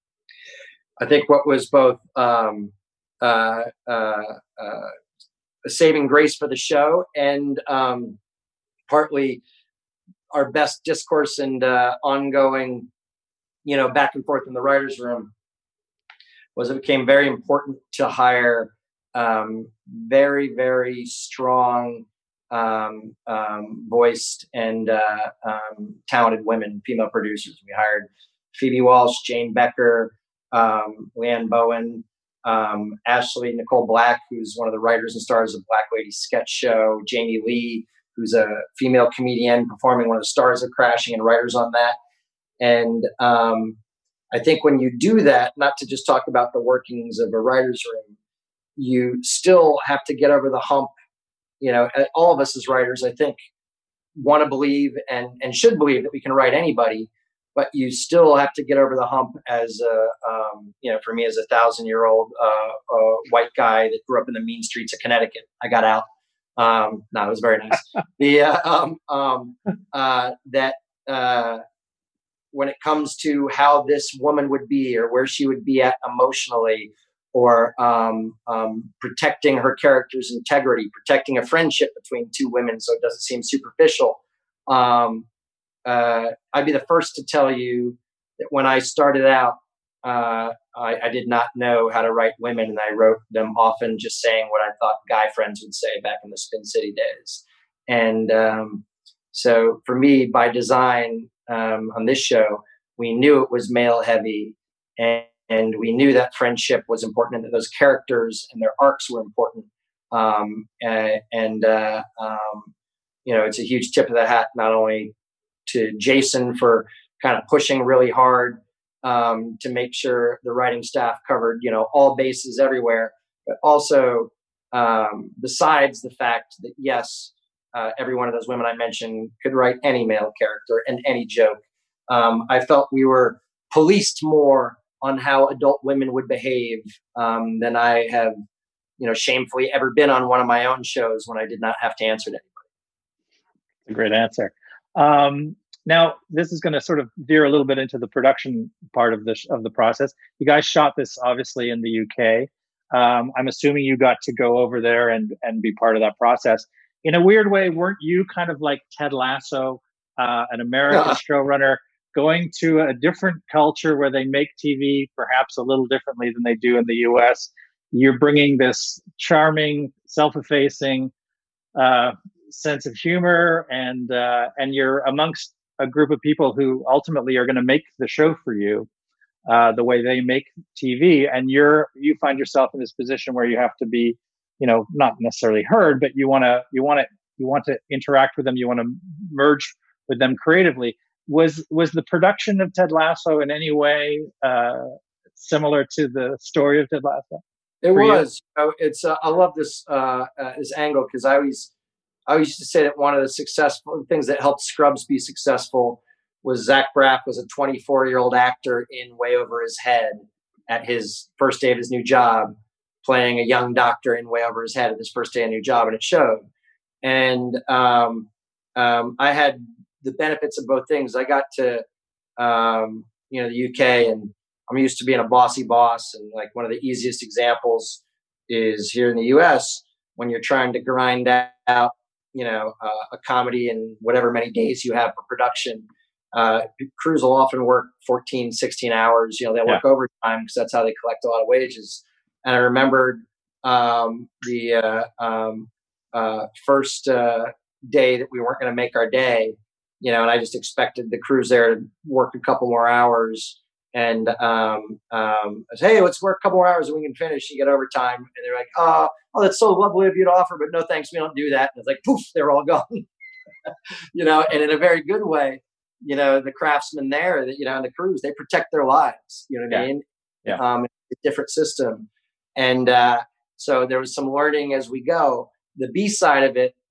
I think what was both um, uh, uh, uh, a saving grace for the show and um, partly our best discourse and uh, ongoing, you know, back and forth in the writer's room was it became very important to hire um, very, very strong um, um, voiced and uh, um, talented women, female producers. We hired Phoebe Walsh, Jane Becker, um, Leanne Bowen, um, Ashley Nicole Black, who's one of the writers and stars of Black Lady Sketch Show, Jamie Lee, who's a female comedian performing one of the stars of Crashing and writers on that. And um, I think when you do that, not to just talk about the workings of a writer's room, you still have to get over the hump. You know, all of us as writers, I think, want to believe and, and should believe that we can write anybody, but you still have to get over the hump as a, um, you know, for me as a thousand year old uh, uh, white guy that grew up in the mean streets of Connecticut. I got out. Um, no, it was very nice. the uh, um, um, uh, that uh, when it comes to how this woman would be or where she would be at emotionally, or um, um, protecting her character's integrity, protecting a friendship between two women so it doesn't seem superficial. Um, uh, I'd be the first to tell you that when I started out, uh, I, I did not know how to write women, and I wrote them often just saying what I thought guy friends would say back in the Spin City days. And um, so for me, by design um, on this show, we knew it was male heavy, and And we knew that friendship was important and that those characters and their arcs were important. Um, and, and uh, um, you know, it's a huge tip of the hat, not only to Jason for kind of pushing really hard um, to make sure the writing staff covered, you know, all bases everywhere, but also um, besides the fact that, yes, uh, every one of those women I mentioned could write any male character and any joke. Um, I felt we were policed more on how adult women would behave um, than I have, you know, shamefully ever been on one of my own shows when I did not have to answer to anybody. A great answer. Um, now, this is going to sort of veer a little bit into the production part of the of the process. You guys shot this obviously in the U K. Um, I'm assuming you got to go over there and and be part of that process. In a weird way, weren't you kind of like Ted Lasso, uh, an American yeah. showrunner, going to a different culture where they make T V perhaps a little differently than they do in the U S? You're bringing this charming, self-effacing uh, sense of humor, and uh, and you're amongst a group of people who ultimately are going to make the show for you uh, the way they make T V. And you're you find yourself in this position where you have to be, you know, not necessarily heard, but you want to you want to you want to interact with them. You want to merge with them creatively. Was was the production of Ted Lasso in any way uh, similar to the story of Ted Lasso? It was. You? It's. Uh, I love this uh, uh, this angle because I always I used to say that one of the successful things that helped Scrubs be successful was Zach Braff was a twenty-four year old actor in Way Over His Head at his first day of his new job, playing a young doctor in way over his head at his first day on new job, and it showed. And um, um, I had the benefits of both things. I got to um, you know the U K, and I'm used to being a bossy boss. And like one of the easiest examples is here in the U S when you're trying to grind out you know uh, a comedy in whatever many days you have for production. Uh, crews will often work fourteen, sixteen hours. You know, they'll work yeah. overtime because that's how they collect a lot of wages. And I remembered um, the uh, um, uh, first uh, day that we weren't going to make our day, you know, and I just expected the crews there to work a couple more hours. And um, um, I said, hey, let's work a couple more hours and we can finish and get overtime. And they're like, oh, oh, that's so lovely of you to offer, but no thanks, we don't do that. And it's like, poof, they're all gone. You know, and in a very good way. You know, the craftsmen there, you know, and the crews, they protect their lives. You know what yeah. I mean? Yeah. Um, it's a different system. And uh, so there was some learning as we go. The B side of it,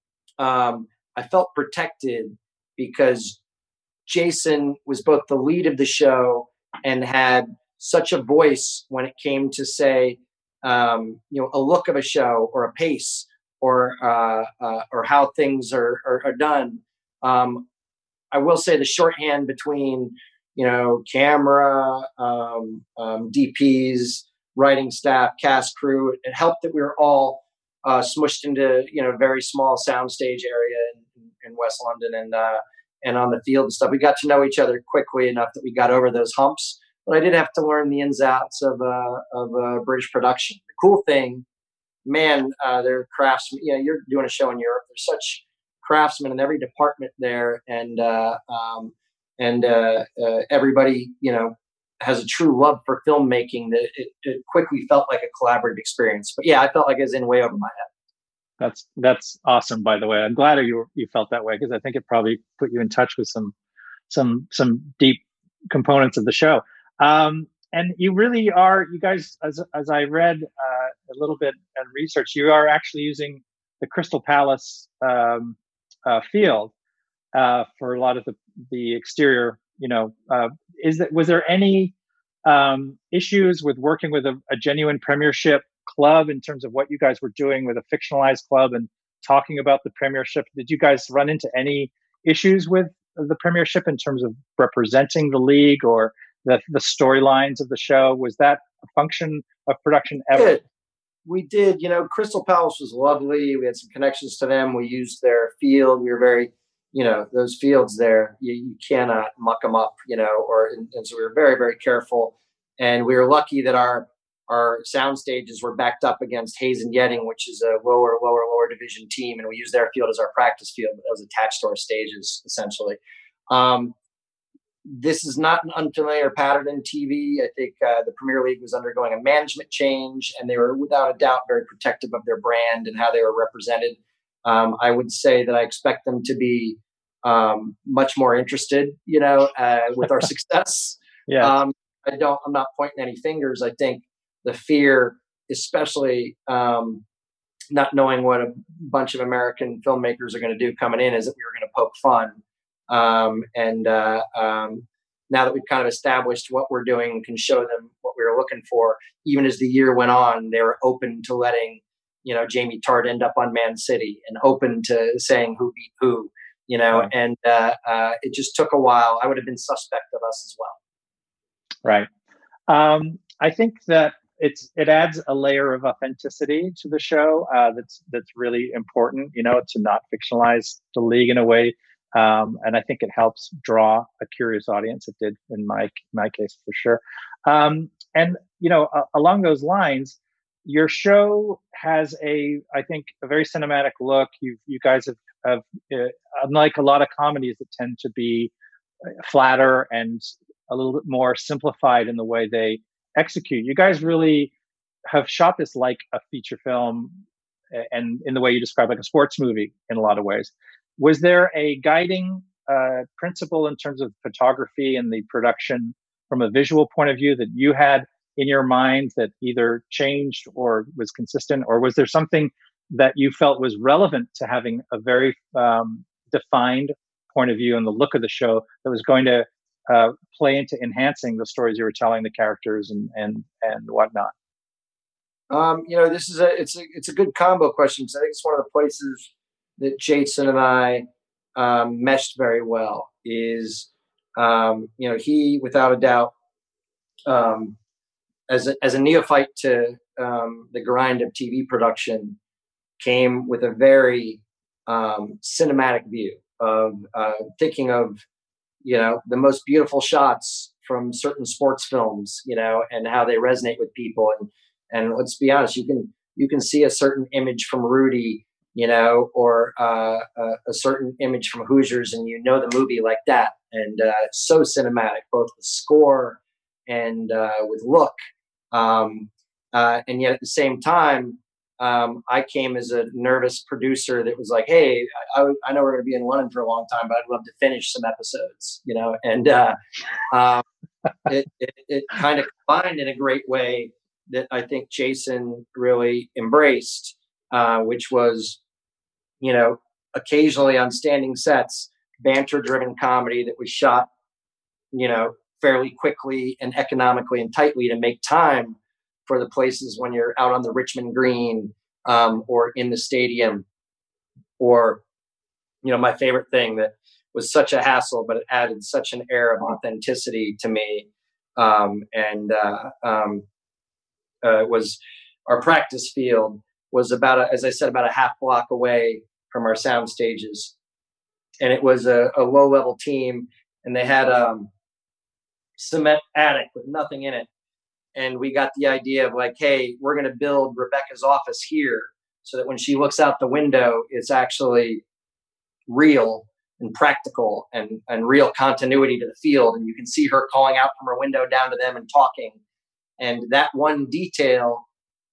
um, I felt protected because Jason was both the lead of the show and had such a voice when it came to say, um, you know, a look of a show or a pace or uh, uh, or how things are are, are done. Um, I will say the shorthand between, you know, camera, um, um, D Ps, writing staff, cast, crew, it helped that we were all uh, smushed into, you know, a very small soundstage area in, in West London and uh, and on the field and stuff. We got to know each other quickly enough that we got over those humps. But I did have to learn the ins and outs of uh, of uh, British production. The cool thing, man, uh, they're craftsmen. You know, you're doing a show in Europe. There's such craftsmen in every department there, and uh, um, and uh, uh, everybody, you know, has a true love for filmmaking. That it, it quickly felt like a collaborative experience. But yeah, I felt like it was in way over my head. That's that's awesome. By the way, I'm glad you you felt that way because I think it probably put you in touch with some some some deep components of the show. Um, and you really are. You guys, as as I read uh, a little bit and research, you are actually using the Crystal Palace Um, Uh, field uh, for a lot of the the exterior. You know, uh, is that was there any um, issues with working with a, a genuine Premiership club in terms of what you guys were doing with a fictionalized club and talking about the Premiership? Did you guys run into any issues with the Premiership in terms of representing the league or the the storylines of the show? Was that a function of production ever? Good. We did, you know, Crystal Palace was lovely. We had some connections to them. We used their field. We were very, you know, those fields there, you, you cannot muck them up, you know, or, and, and so we were very, very careful. And we were lucky that our, our sound stages were backed up against Hayes and Yetting, which is a lower, lower, lower division team. And we used their field as our practice field, but that was attached to our stages essentially. Um, This is not an unfamiliar pattern in T V. I think uh, the Premier League was undergoing a management change, and they were without a doubt very protective of their brand and how they were represented. Um, I would say that I expect them to be um, much more interested, you know, uh, with our success. Yeah. Um, I don't. I'm not pointing any fingers. I think the fear, especially um, not knowing what a bunch of American filmmakers are going to do coming in, is that we were going to poke fun. Um, and uh, um, now that we've kind of established what we're doing and can show them what we were looking for, even as the year went on, they were open to letting, you know, Jamie Tart end up on Man City and open to saying who beat who, you know, right. and uh, uh, it just took a while. I would have been suspect of us as well. Right. Um, I think that it's it adds a layer of authenticity to the show uh, that's that's really important, you know, to not fictionalize the league in a way. Um, and I think it helps draw a curious audience. It did in my my case for sure. Um, and you know, uh, along those lines, your show has a, I think, a very cinematic look. You you guys have, have uh, unlike a lot of comedies that tend to be flatter and a little bit more simplified in the way they execute. You guys really have shot this like a feature film, and in the way you describe, like a sports movie in a lot of ways. Was there a guiding uh, principle in terms of photography and the production from a visual point of view that you had in your mind that either changed or was consistent? Or was there something that you felt was relevant to having a very um, defined point of view and the look of the show that was going to uh, play into enhancing the stories you were telling, the characters and and and whatnot? Um, you know, this is a it's a it's a good combo question. So I think it's one of the places that Jason and I um, meshed very well. Is um, you know he without a doubt um, as a, as a neophyte to um, the grind of T V production came with a very um, cinematic view of uh, thinking of you know the most beautiful shots from certain sports films, you know, and how they resonate with people. And and let's be honest, you can you can see a certain image from Rudy, you know, or uh, a, a certain image from Hoosiers, and you know the movie like that. And uh, so cinematic, both the score and uh, with look. Um, uh, and yet at the same time, um, I came as a nervous producer that was like, "Hey, I, I know we're going to be in London for a long time, but I'd love to finish some episodes," you know. And uh, um, it, it, it kind of combined in a great way that I think Jason really embraced, uh, which was, you know, occasionally on standing sets, banter-driven comedy that was shot, you know, fairly quickly and economically and tightly to make time for the places when you're out on the Richmond Green um, or in the stadium. Or, you know, my favorite thing that was such a hassle, but it added such an air of authenticity to me. Um, and uh, um, uh, was our practice field was about, a, as I said, about a half block away from our sound stages. And it was a, a low level team, and they had um, cement attic with nothing in it. And we got the idea of like, hey, we're going to build Rebecca's office here so that when she looks out the window, it's actually real and practical and, and real continuity to the field. And you can see her calling out from her window down to them and talking. And that one detail,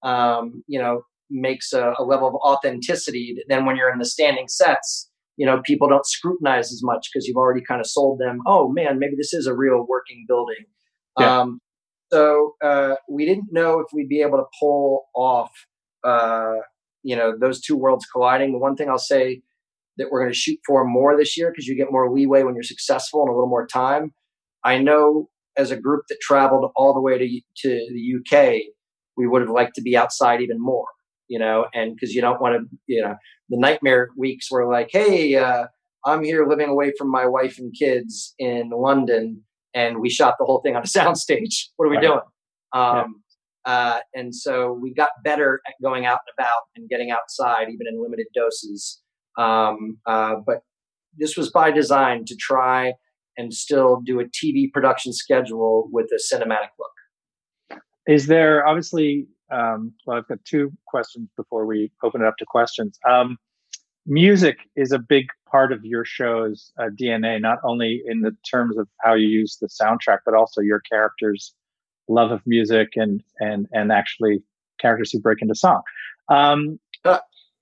um, you know, makes a, a level of authenticity that then when you're in the standing sets, you know, people don't scrutinize as much because you've already kind of sold them, oh man, maybe this is a real working building. Yeah. Um, so uh, we didn't know if we'd be able to pull off, uh, you know, those two worlds colliding. The one thing I'll say that we're going to shoot for more this year, because you get more leeway when you're successful and a little more time. I know as a group that traveled all the way to, to the U K, we would have liked to be outside even more, you know, and because you don't want to, you know, the nightmare weeks were like, hey, uh, I'm here living away from my wife and kids in London, and we shot the whole thing on a soundstage. What are we right. doing? Um, yeah. uh, and so we got better at going out and about and getting outside, even in limited doses. Um, uh, but this was by design to try and still do a T V production schedule with a cinematic look. Is there obviously, um, well, I've got two questions before we open it up to questions. Um, music is a big part of your show's uh, D N A, not only in the terms of how you use the soundtrack, but also your characters' love of music and, and, and actually characters who break into song. Um, uh,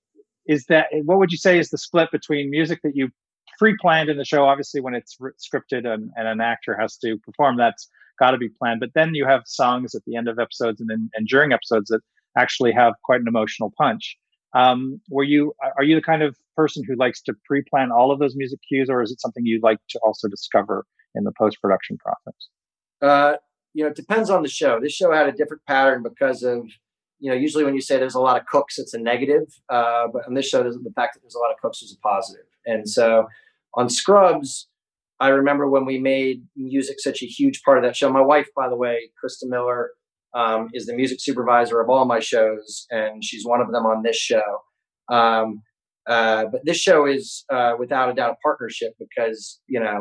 Is that, what would you say is the split between music that you pre-planned in the show? Obviously, when it's scripted and, and an actor has to perform, that's got to be planned. But then you have songs at the end of episodes and then and during episodes that actually have quite an emotional punch. Um, were you, are you the kind of person who likes to pre-plan all of those music cues, or is it something you'd like to also discover in the post-production process? Uh, you know, it depends on the show. This show had a different pattern because of, you know, usually when you say there's a lot of cooks, it's a negative. Uh, but on this show, the fact that there's a lot of cooks is a positive. And so on Scrubs, I remember when we made music such a huge part of that show. My wife, by the way, Krista Miller, um, is the music supervisor of all my shows, and she's one of them on this show. Um, uh, but this show is uh, without a doubt a partnership because, you know,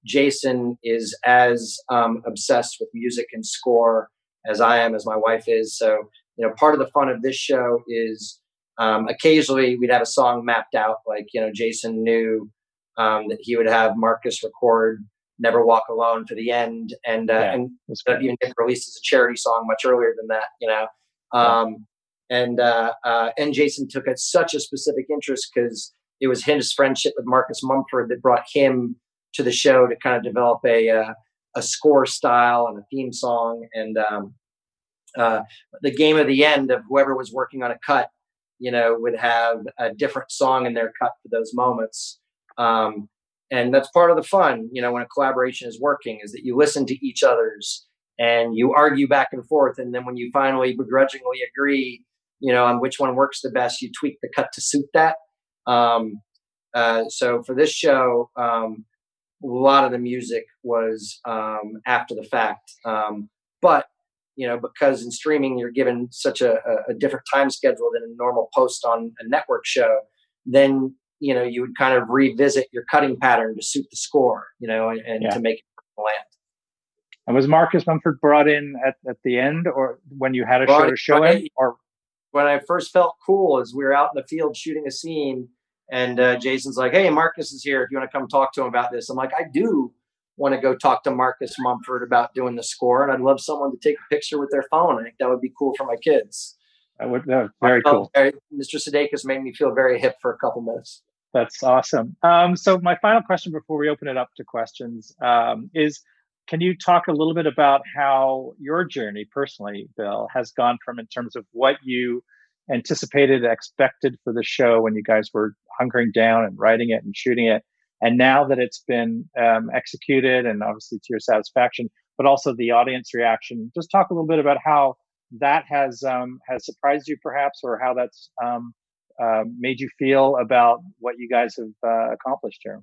Jason is as um, obsessed with music and score as I am, as my wife is. So, you know, part of the fun of this show is um, occasionally we'd have a song mapped out. Like, you know, Jason knew um, that he would have Marcus record "Never Walk Alone" for the end, and uh, yeah, and that even get released as a charity song much earlier than that. You know, um, yeah. and uh, uh, and Jason took it such a specific interest because it was his friendship with Marcus Mumford that brought him to the show to kind of develop a uh, a score style and a theme song. And um, uh, the game of the end of whoever was working on a cut, you know, would have a different song in their cut for those moments. Um, and that's part of the fun, you know, when a collaboration is working, is that you listen to each other's and you argue back and forth. And then when you finally begrudgingly agree, you know, on which one works the best, you tweak the cut to suit that. Um, uh, so for this show, um, a lot of the music was um, after the fact. Um, but, you know, because in streaming, you're given such a, a, a different time schedule than a normal post on a network show, then, you know, you would kind of revisit your cutting pattern to suit the score, you know, and, and yeah. to make it land. And was Marcus Mumford brought in at, at the end, or when you had a brought show to show him? I, or when I first felt cool is we were out in the field shooting a scene, and uh, Jason's like, "Hey, Marcus is here. If you want to come talk to him about this," I'm like, "I do want to go talk to Marcus Mumford about doing the score, and I'd love someone to take a picture with their phone. I think that would be cool for my kids." That would that very cool. Very, Mister Sudeikis made me feel very hip for a couple minutes. That's awesome. Um, so my final question before we open it up to questions um, is, can you talk a little bit about how your journey personally, Bill, has gone from in terms of what you anticipated, expected for the show when you guys were hunkering down and writing it and shooting it, and now that it's been um, executed and obviously to your satisfaction, but also the audience reaction. Just talk a little bit about how that has um, has surprised you, perhaps, or how that's um, uh, made you feel about what you guys have uh, accomplished here.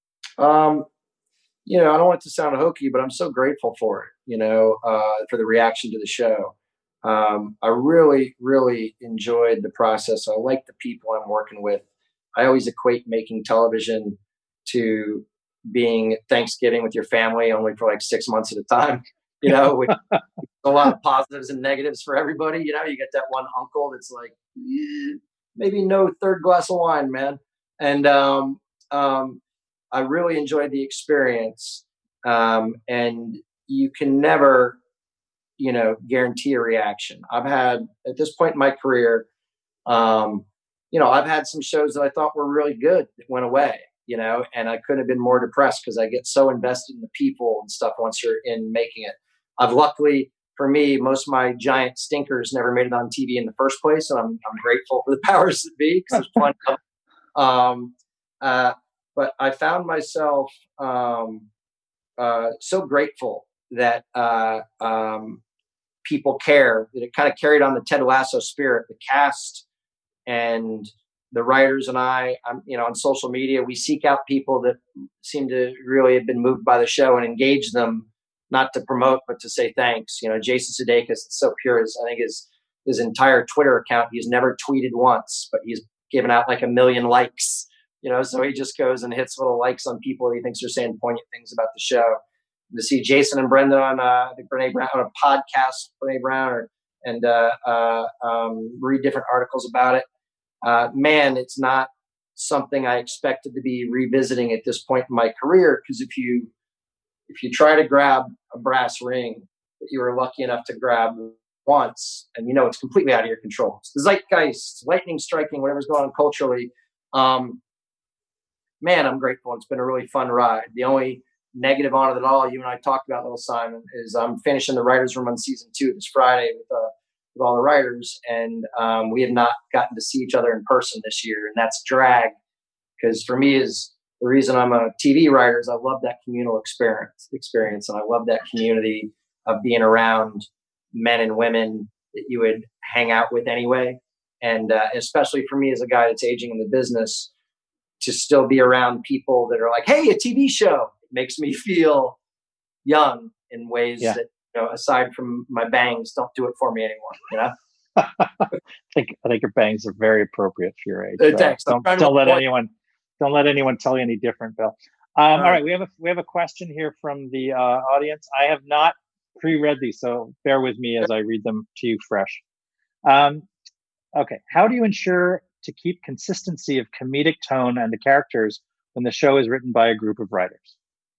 Um, you know, I don't want it to sound hokey, but I'm so grateful for it. You know, uh, for the reaction to the show. Um, I really, really enjoyed the process. I like the people I'm working with. I always equate making television to being Thanksgiving with your family, only for like six months at a time. You know, with a lot of positives and negatives for everybody. You know, you get that one uncle that's like, eh, maybe no third glass of wine, man. And um, um, I really enjoyed the experience. Um, and you can never, you know, guarantee a reaction. I've had, at this point in my career, um, you know, I've had some shows that I thought were really good that went away, you know, and I couldn't have been more depressed because I get so invested in the people and stuff once you're in making it. I've luckily, for me, most of my giant stinkers never made it on T V in the first place. And I'm, I'm grateful for the powers that be because there's plenty of them. Um, uh, but I found myself um, uh, so grateful that uh, um, people care, that it kind of carried on the Ted Lasso spirit. The cast and the writers and I, I'm, you know, on social media, we seek out people that seem to really have been moved by the show and engage them, not to promote, but to say thanks. You know, Jason Sudeikis, it's so pure. His, I think his, his entire Twitter account, he's never tweeted once, but he's given out like a million likes, you know, so he just goes and hits little likes on people that he thinks are saying poignant things about the show. And to see Jason and Brenda on, uh, I think Brene Brown, on a podcast, Brene Brown, or, and uh, uh, um, read different articles about it. Uh, man, it's not something I expected to be revisiting at this point in my career. Because if you, if you try to grab a brass ring that you were lucky enough to grab once, and you know it's completely out of your control, it's the zeitgeist, lightning striking, whatever's going on culturally. Um, man, I'm grateful. It's been a really fun ride. The only negative on it at all, you and I talked about, little Simon, is I'm finishing the writers' room on season two this Friday with, uh, with all the writers, and um, we have not gotten to see each other in person this year, and that's drag. Because for me, is the reason I'm a T V writer is I love that communal experience, experience, and I love that community of being around men and women that you would hang out with anyway. And uh, especially for me as a guy that's aging in the business, to still be around people that are like, hey, a T V show, it makes me feel young in ways yeah. that, you know, aside from my bangs, don't do it for me anymore, you know? I think I think your bangs are very appropriate for your age. Uh, thanks. Don't, don't let anyone don't let anyone tell you any different, Bill. Um, all, all right. right, we have a we have a question here from the uh, audience. I have not pre-read these, so bear with me as I read them to you fresh. Um, okay, how do you ensure to keep consistency of comedic tone and the characters when the show is written by a group of writers?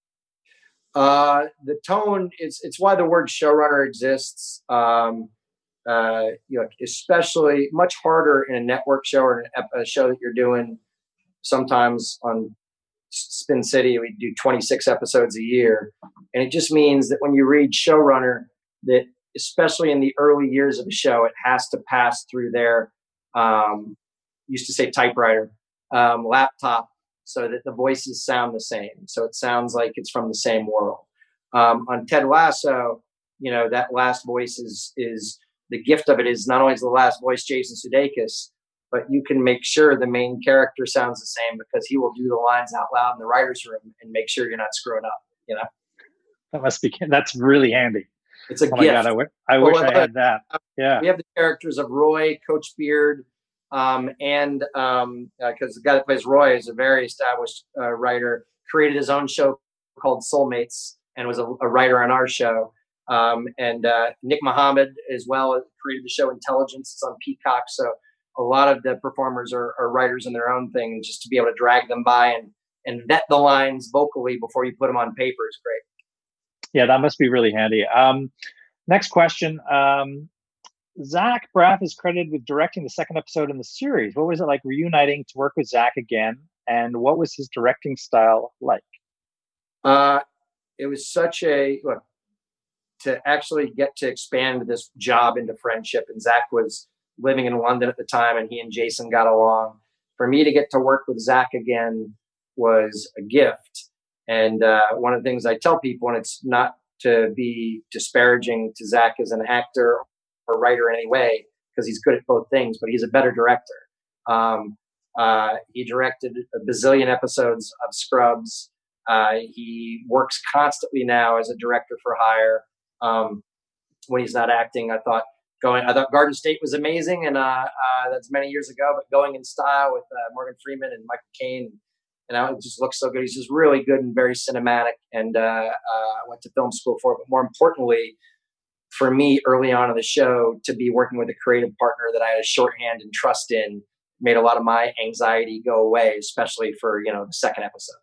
Uh, the tone is it's why the word showrunner exists. Um, uh, you know, especially much harder in a network show or a show that you're doing. Sometimes on Spin City, we do twenty-six episodes a year. And it just means that when you read showrunner, that especially in the early years of a show, it has to pass through their, um, used to say typewriter, um, laptop, so that the voices sound the same. So it sounds like it's from the same world. Um, on Ted Lasso, you know, that last voice is, is the gift of it is not only is the last voice Jason Sudeikis, but you can make sure the main character sounds the same because he will do the lines out loud in the writer's room and make sure you're not screwing up, you know? That must be, that's really handy. It's a oh gift. My God, I, w- I well, wish I had that. Yeah. We have the characters of Roy, Coach Beard, um, and um, uh, cause the guy that plays Roy is a very established uh, writer, created his own show called Soulmates and was a, a writer on our show. Um, and uh, Nick Mohammed as well created the show Intelligence. It's on Peacock. So a lot of the performers are, are writers in their own thing, and just to be able to drag them by and, and vet the lines vocally before you put them on paper is great. Yeah, that must be really handy. Um, next question. Um, Zach Braff is credited with directing the second episode in the series. What was it like reuniting to work with Zach again? And what was his directing style like? Uh, it was such a, look, to actually get to expand this job into friendship. And Zach was living in London at the time, and he and Jason got along. For me to get to work with Zach again was a gift. And uh, one of the things I tell people, and it's not to be disparaging to Zach as an actor or writer in any way, because he's good at both things, but he's a better director. Um, uh, he directed a bazillion episodes of Scrubs. Uh, he works constantly now as a director for hire. Um, when he's not acting, I thought going, I thought Garden State was amazing, and uh, uh, that's many years ago. But Going in Style with uh, Morgan Freeman and Michael Caine, and now it just looks so good. He's just really good and very cinematic. And uh, uh, went to film school for it. But more importantly, for me, early on in the show, to be working with a creative partner that I had a shorthand and trust in made a lot of my anxiety go away, especially for, you know, the second episode.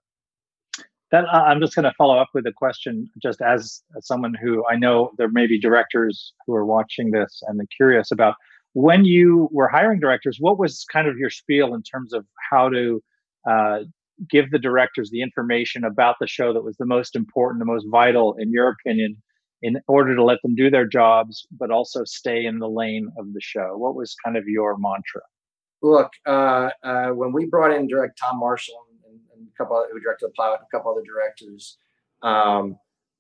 That uh, I'm just going to follow up with a question, just as, as someone who I know there may be directors who are watching this and they're curious about when you were hiring directors, what was kind of your spiel in terms of how to uh, give the directors the information about the show that was the most important, the most vital, in your opinion, in order to let them do their jobs, but also stay in the lane of the show? What was kind of your mantra? Look, uh, uh, when we brought in direct Tom Marshall and, and a couple other, who directed The Pilot, a couple other directors, um,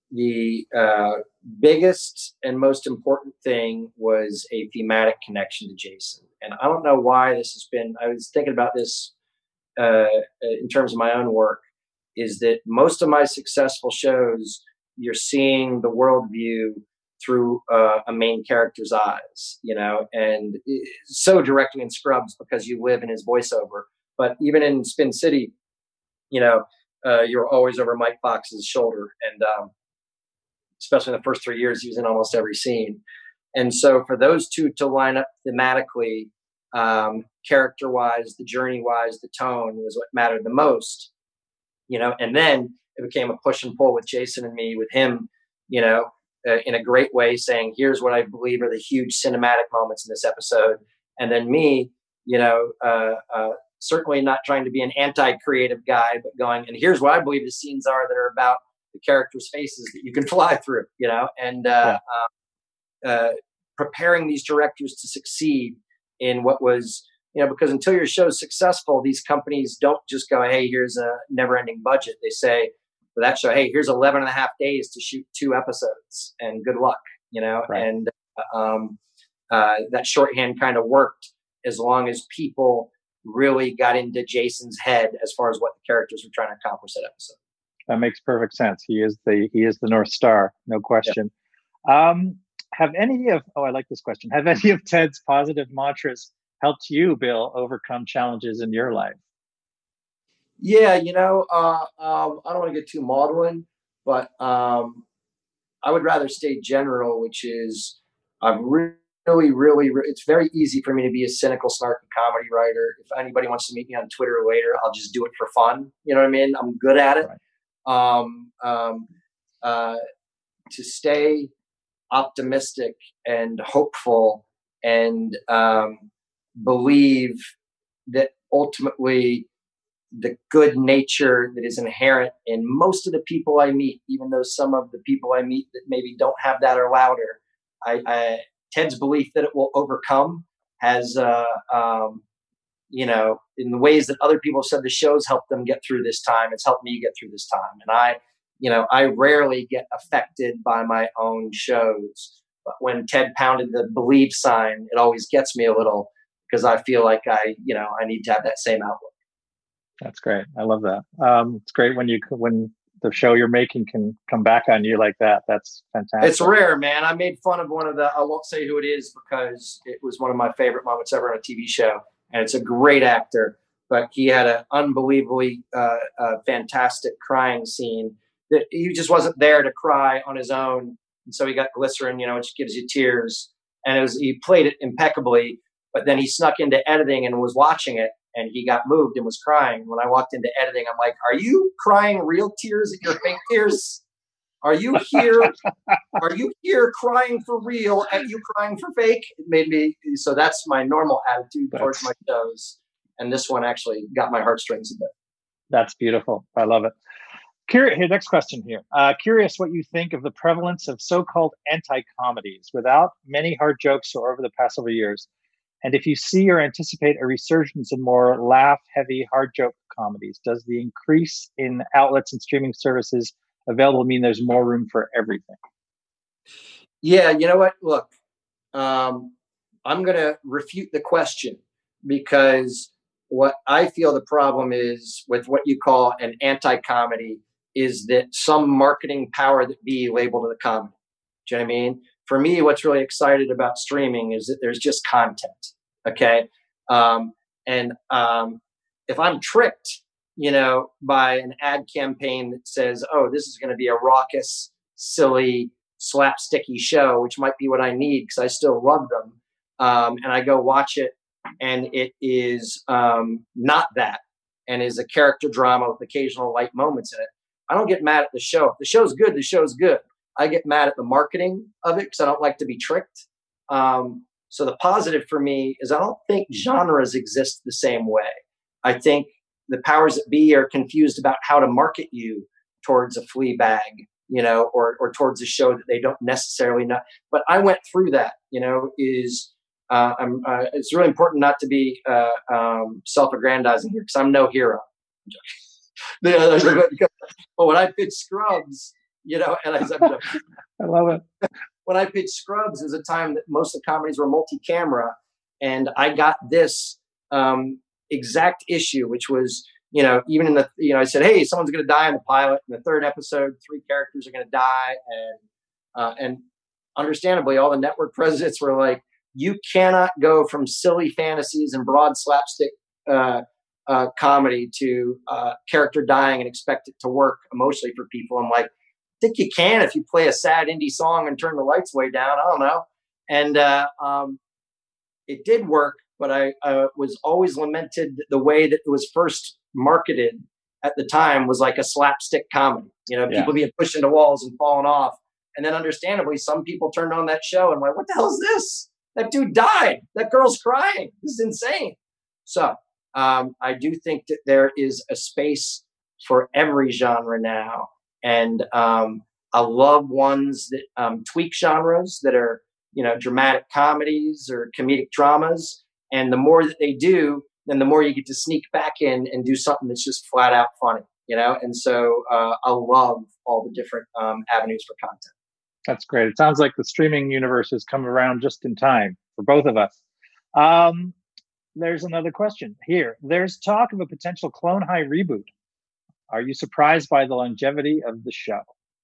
the uh, biggest and most important thing was a thematic connection to Jason. And I don't know why this has been, I was thinking about this uh, in terms of my own work, is that most of my successful shows, you're seeing the worldview through uh, a main character's eyes, you know, and so directly in Scrubs because you live in his voiceover. But even in Spin City, you know, uh, you're always over Mike Fox's shoulder. And um, especially in the first three years, he was in almost every scene. And so for those two to line up thematically, um, character-wise, the journey-wise, the tone was what mattered the most, you know, and then it became a push and pull with Jason and me, with him, you know, uh, in a great way saying, here's what I believe are the huge cinematic moments in this episode. And then me, you know, uh, uh, certainly not trying to be an anti-creative guy, but going, and here's what I believe the scenes are that are about the characters' faces that you can fly through, you know, and uh, yeah. uh, uh, preparing these directors to succeed in what was, you know, because until your show's successful, these companies don't just go, hey, here's a never-ending budget. They say for that show, hey, here's eleven and a half days to shoot two episodes and good luck, you know, right. and um, uh, that shorthand kind of worked as long as people really got into Jason's head as far as what the characters were trying to accomplish that episode. That makes perfect sense. He is the he is the North Star, no question. Yeah. Um, have any of oh, I like this question. Have any of Ted's positive mantras helped you, Bill, overcome challenges in your life? Yeah, you know, uh, um, I don't want to get too maudlin, but um, I would rather stay general, which is I'm really, really, really, it's very easy for me to be a cynical, snarky comedy writer. If anybody wants to meet me on Twitter later, I'll just do it for fun. You know what I mean? I'm good at it. Right. Um, um, uh, to stay optimistic and hopeful and um, believe that ultimately the good nature that is inherent in most of the people I meet, even though some of the people I meet that maybe don't have that are louder, I, I Ted's belief that it will overcome has, uh, um, you know, in the ways that other people said the show's helped them get through this time, it's helped me get through this time. And I you know, I rarely get affected by my own shows. But when Ted pounded the believe sign, it always gets me a little because I feel like I, you know, I need to have that same outlook. That's great. I love that. Um, it's great when you when the show you're making can come back on you like that. That's fantastic. It's rare, man. I made fun of one of the, I won't say who it is because it was one of my favorite moments ever on a T V show. And it's a great actor, but he had an unbelievably uh, uh, fantastic crying scene that he just wasn't there to cry on his own. And so he got glycerin, you know, which gives you tears. And it was, he played it impeccably, but then he snuck into editing and was watching it. And he got moved and was crying. When I walked into editing, I'm like, are you crying real tears at your fake tears? Are you here? Are you here crying for real at you crying for fake? It made me, so that's my normal attitude That's, towards my shows. And this one actually got my heartstrings a bit. That's beautiful. I love it. Curious, here, next question here. Uh, curious what you think of the prevalence of so-called anti-comedies without many hard jokes or over the past several years. And if you see or anticipate a resurgence in more laugh-heavy, hard joke comedies, does the increase in outlets and streaming services available mean there's more room for everything? Yeah, you know what? Look, um, I'm going to refute the question because what I feel the problem is with what you call an anti-comedy is that some marketing power that be labeled as a comedy. Do you know what I mean? For me, what's really excited about streaming is that there's just content. Okay. Um, and um, if I'm tricked, you know, by an ad campaign that says, oh, this is going to be a raucous, silly, slapsticky show, which might be what I need because I still love them. Um, and I go watch it and it is um, not that and is a character drama with occasional light moments in it. I don't get mad at the show. If the show's good, the show's good. I get mad at the marketing of it because I don't like to be tricked. Um, so the positive for me is I don't think genres exist the same way. I think the powers that be are confused about how to market you towards a Fleabag, you know, or or towards a show that they don't necessarily know. But I went through that, you know, is uh, I'm, uh, it's really important not to be uh, um, self-aggrandizing here because I'm no hero. But when I pitched Scrubs, you know, and I said, I love it. When I pitched Scrubs, it was a time that most of the comedies were multi-camera, and I got this um, exact issue, which was, you know, even in the, you know, I said, hey, someone's going to die in the pilot. In the third episode, three characters are going to die, and uh, and understandably, all the network presidents were like, you cannot go from silly fantasies and broad slapstick uh, uh, comedy to uh, character dying and expect it to work emotionally for people. I'm like, I think you can if you play a sad indie song and turn the lights way down. I don't know. And uh, um, it did work, but I uh, was always lamented the way that it was first marketed at the time was like a slapstick comedy. You know, Yeah. people being pushed into walls and falling off. And then understandably, some people turned on that show and went, what the hell is this? That dude died. That girl's crying. This is insane. So um, I do think that there is a space for every genre now. And um, I love ones that um, tweak genres that are, you know, dramatic comedies or comedic dramas. And the more that they do, then the more you get to sneak back in and do something that's just flat out funny, you know? And so uh, I love all the different um, avenues for content. That's great. It sounds like the streaming universe has come around just in time for both of us. Um, there's another question here. There's talk of a potential Clone High reboot. Are you surprised by the longevity of the show?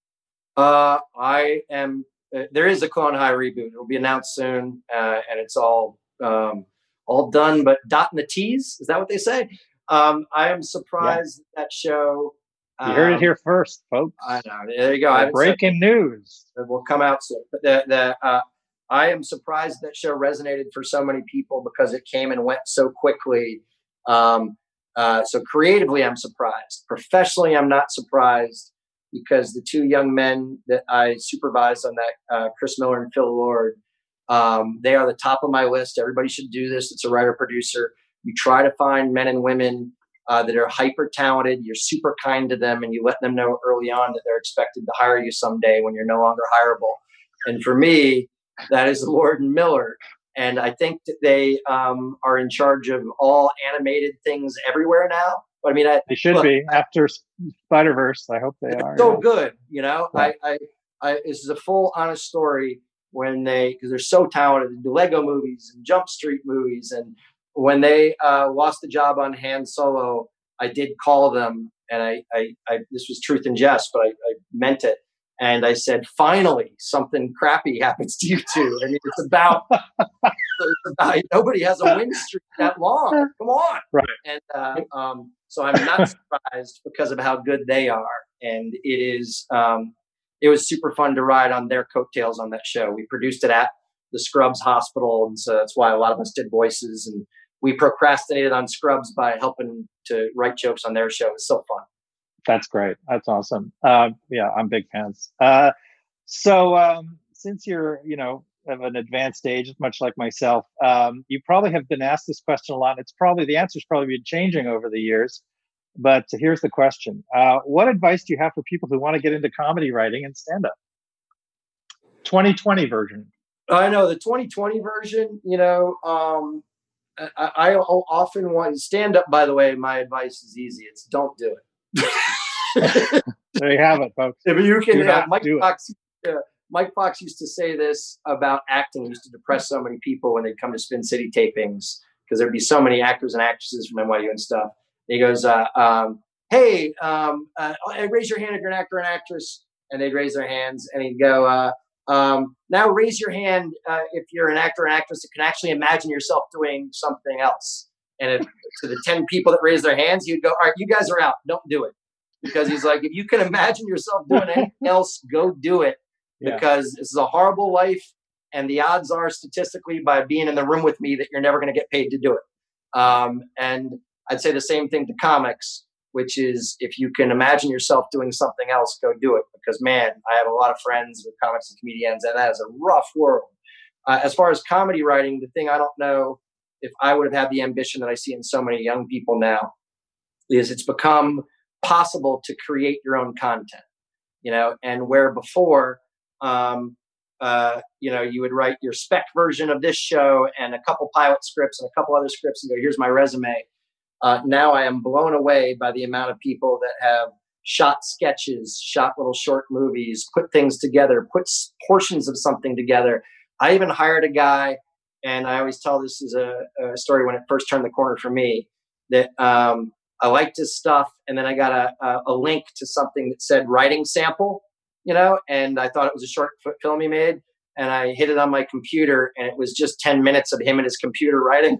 Uh, I am. Uh, there is a Clone High reboot. It'll be announced soon, uh, and it's all um, all done. But dot in the T's, is that what they say? Um, I am surprised yeah. that show. You heard it here first, folks. I know. There you go. I breaking news. It will come out soon. But the, the, uh, I am surprised that show resonated for so many people because it came and went so quickly. Um, uh, so creatively, I'm surprised. Professionally, I'm not surprised because the two young men that I supervised on that, uh, Chris Miller and Phil Lord, um, they are the top of my list. Everybody should do this. It's a writer-producer. You try to find men and women Uh, that are hyper talented, you're super kind to them, and you let them know early on that they're expected to hire you someday when you're no longer hireable. And for me, that is Lord and Miller. And I think that they um, are in charge of all animated things everywhere now. But I mean, I, they should look, be after Spider-Verse. I hope they it's are. so yeah. good, you know. Yeah. I, I, I, this is a full, honest story. When they, because they're so talented, they do Lego movies and Jump Street movies, and when they uh, lost the job on Han Solo, I did call them, and I, I, I this was truth and jest, but I, I meant it. And I said, finally, something crappy happens to you two. I mean, it's about, it's about nobody has a win streak that long. Come on. Right. And uh, um, so I'm not surprised because of how good they are. And it is, um, it was super fun to ride on their coattails on that show. We produced it at the Scrubs Hospital. And so that's why a lot of us did voices. And we procrastinated on Scrubs by helping to write jokes on their show. It was so fun. That's great. That's awesome. Uh, yeah, I'm big fans. Uh, so um, since you're, you know, of an advanced age, much like myself, um, you probably have been asked this question a lot. It's probably, the answer's probably been changing over the years. But here's the question. Uh, what advice do you have for people who want to get into comedy writing and stand-up? twenty twenty version. I know the twenty twenty version, you know, um, I, I often want stand up, by the way, my advice is easy. It's don't do it. There you have it, folks. If you can, do uh, not Mike do Fox, uh, Mike Fox used to say this about acting. It used to depress so many people when they'd come to Spin City tapings because there'd be so many actors and actresses from N Y U and stuff. And he goes, uh, um, "Hey, um, uh, raise your hand if you're an actor or an actress," and they'd raise their hands, and he'd go, uh, um, "Now raise your hand uh, if you're an actor or an actress that can actually imagine yourself doing something else." And if, to the ten people that raised their hands, he'd go, "All right, you guys are out. Don't do it." Because he's like, if you can imagine yourself doing anything else, go do it. Because yeah. This is a horrible life. And the odds are statistically by being in the room with me that you're never going to get paid to do it. Um, and I'd say the same thing to comics, which is if you can imagine yourself doing something else, go do it. Because, man, I have a lot of friends with comics and comedians, and that is a rough world. Uh, as far as comedy writing, the thing I don't know if I would have had the ambition that I see in so many young people now is it's become possible to create your own content, you know, and where before, um, uh, you know, you would write your spec version of this show and a couple pilot scripts and a couple other scripts and go, here's my resume. Uh, now I am blown away by the amount of people that have shot sketches, shot little short movies, put things together, put portions of something together. I even hired a guy, and I always tell this as a, a story when it first turned the corner for me, that um, I liked his stuff, and then I got a, a, a link to something that said writing sample, you know, and I thought it was a short film he made, and I hit it on my computer, and it was just ten minutes of him and his computer writing.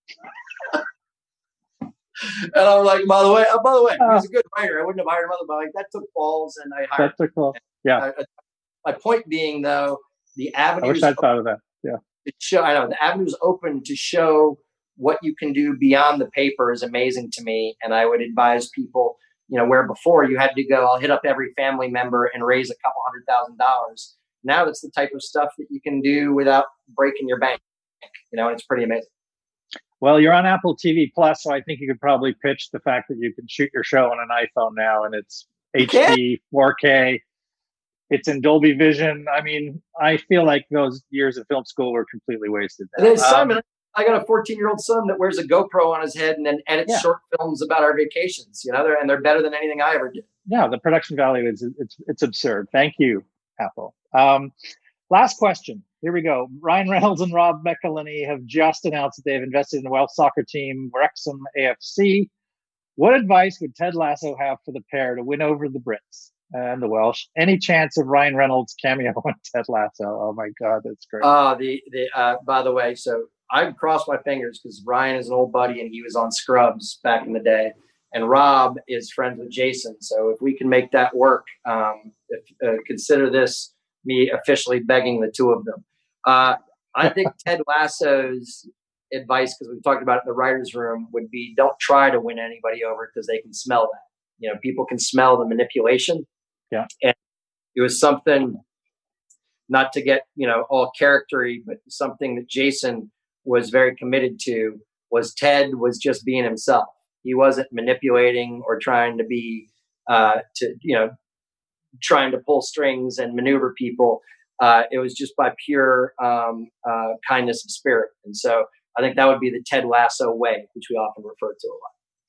And I'm like, by the way, oh, by the way, he was a good writer. I wouldn't have hired him, but like that took balls, and I hired. That took balls. Yeah. I, I, my point being, though, the avenues. I wish I'd thought of that. Yeah. To show, I know the avenues open to show what you can do beyond the paper is amazing to me. And I would advise people, you know, where before you had to go, I'll hit up every family member and raise a couple hundred thousand dollars. Now that's the type of stuff that you can do without breaking your bank, you know, and it's pretty amazing. Well, you're on Apple T V Plus, so I think you could probably pitch the fact that you can shoot your show on an iPhone now, and it's H D, four K. It's in Dolby Vision. I mean, I feel like those years of film school were completely wasted. And then Simon, um, I got a fourteen-year-old son that wears a GoPro on his head and then edits yeah. short films about our vacations. You know, they're, and they're better than anything I ever did. Yeah, the production value is it's it's absurd. Thank you, Apple. Um, last question. Here we go. Ryan Reynolds and Rob McElhenney have just announced that they've invested in the Welsh soccer team Wrexham A F C. What advice would Ted Lasso have for the pair to win over the Brits and the Welsh? Any chance of Ryan Reynolds cameo on Ted Lasso? Oh my God, that's great. Uh, the the uh, by the way, so I crossed my fingers because Ryan is an old buddy and he was on Scrubs back in the day, and Rob is friends with Jason. So if we can make that work, um, if, uh, consider this me officially begging the two of them. Uh, I think Ted Lasso's advice, because we've talked about it in the writer's room, would be don't try to win anybody over because they can smell that. You know, people can smell the manipulation. Yeah. And it was something, not to get, you know, all charactery, but something that Jason was very committed to was Ted was just being himself. He wasn't manipulating or trying to be, uh, to, you know, trying to pull strings and maneuver people. Uh, it was just by pure um, uh, kindness of spirit. And so I think that would be the Ted Lasso way, which we often refer to a lot.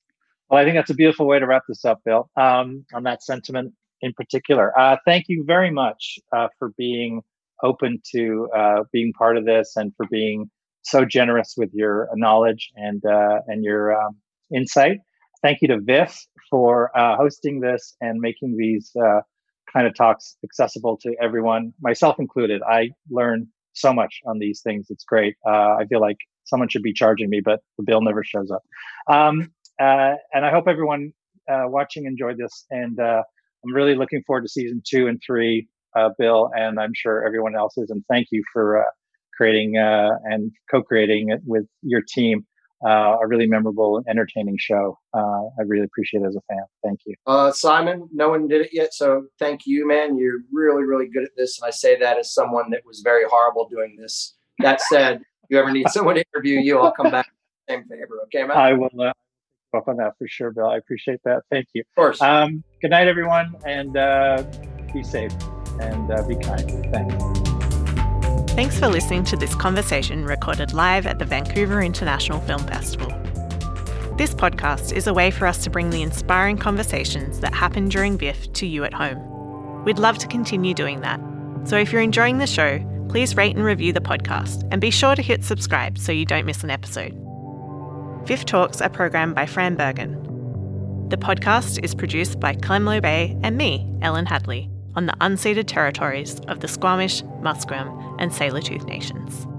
Well, I think that's a beautiful way to wrap this up, Bill, um, on that sentiment in particular. Uh, thank you very much uh, for being open to uh, being part of this and for being so generous with your knowledge and uh, and your um, insight. Thank you to Viff for uh, hosting this and making these uh, kind of talks accessible to everyone, myself included. I learn so much on these things. It's great. Uh, I feel like someone should be charging me, but the bill never shows up. Um, uh, and I hope everyone uh, watching enjoyed this. And uh, I'm really looking forward to season two and three, uh, Bill, and I'm sure everyone else is. And thank you for uh, creating uh, and co-creating it with your team. Uh, a really memorable and entertaining show. Uh, I really appreciate it as a fan. Thank you. Uh, Simon, no one did it yet, so thank you, man. You're really, really good at this, and I say that as someone that was very horrible doing this. That said, if you ever need someone to interview you, I'll come back in the same favor. Okay, man? I will uh, go up on that for sure, Bill. I appreciate that. Thank you. Of course. Um, good night, everyone, and uh, be safe and uh, be kind. Thanks. Thanks for listening to this conversation recorded live at the Vancouver International Film Festival. This podcast is a way for us to bring the inspiring conversations that happen during VIFF to you at home. We'd love to continue doing that. So if you're enjoying the show, please rate and review the podcast and be sure to hit subscribe so you don't miss an episode. VIFF Talks are programmed by Fran Bergen. The podcast is produced by Clem Loubet and me, Ellen Hadley, on the unceded territories of the Squamish, Musqueam and Tsleil-Waututh nations.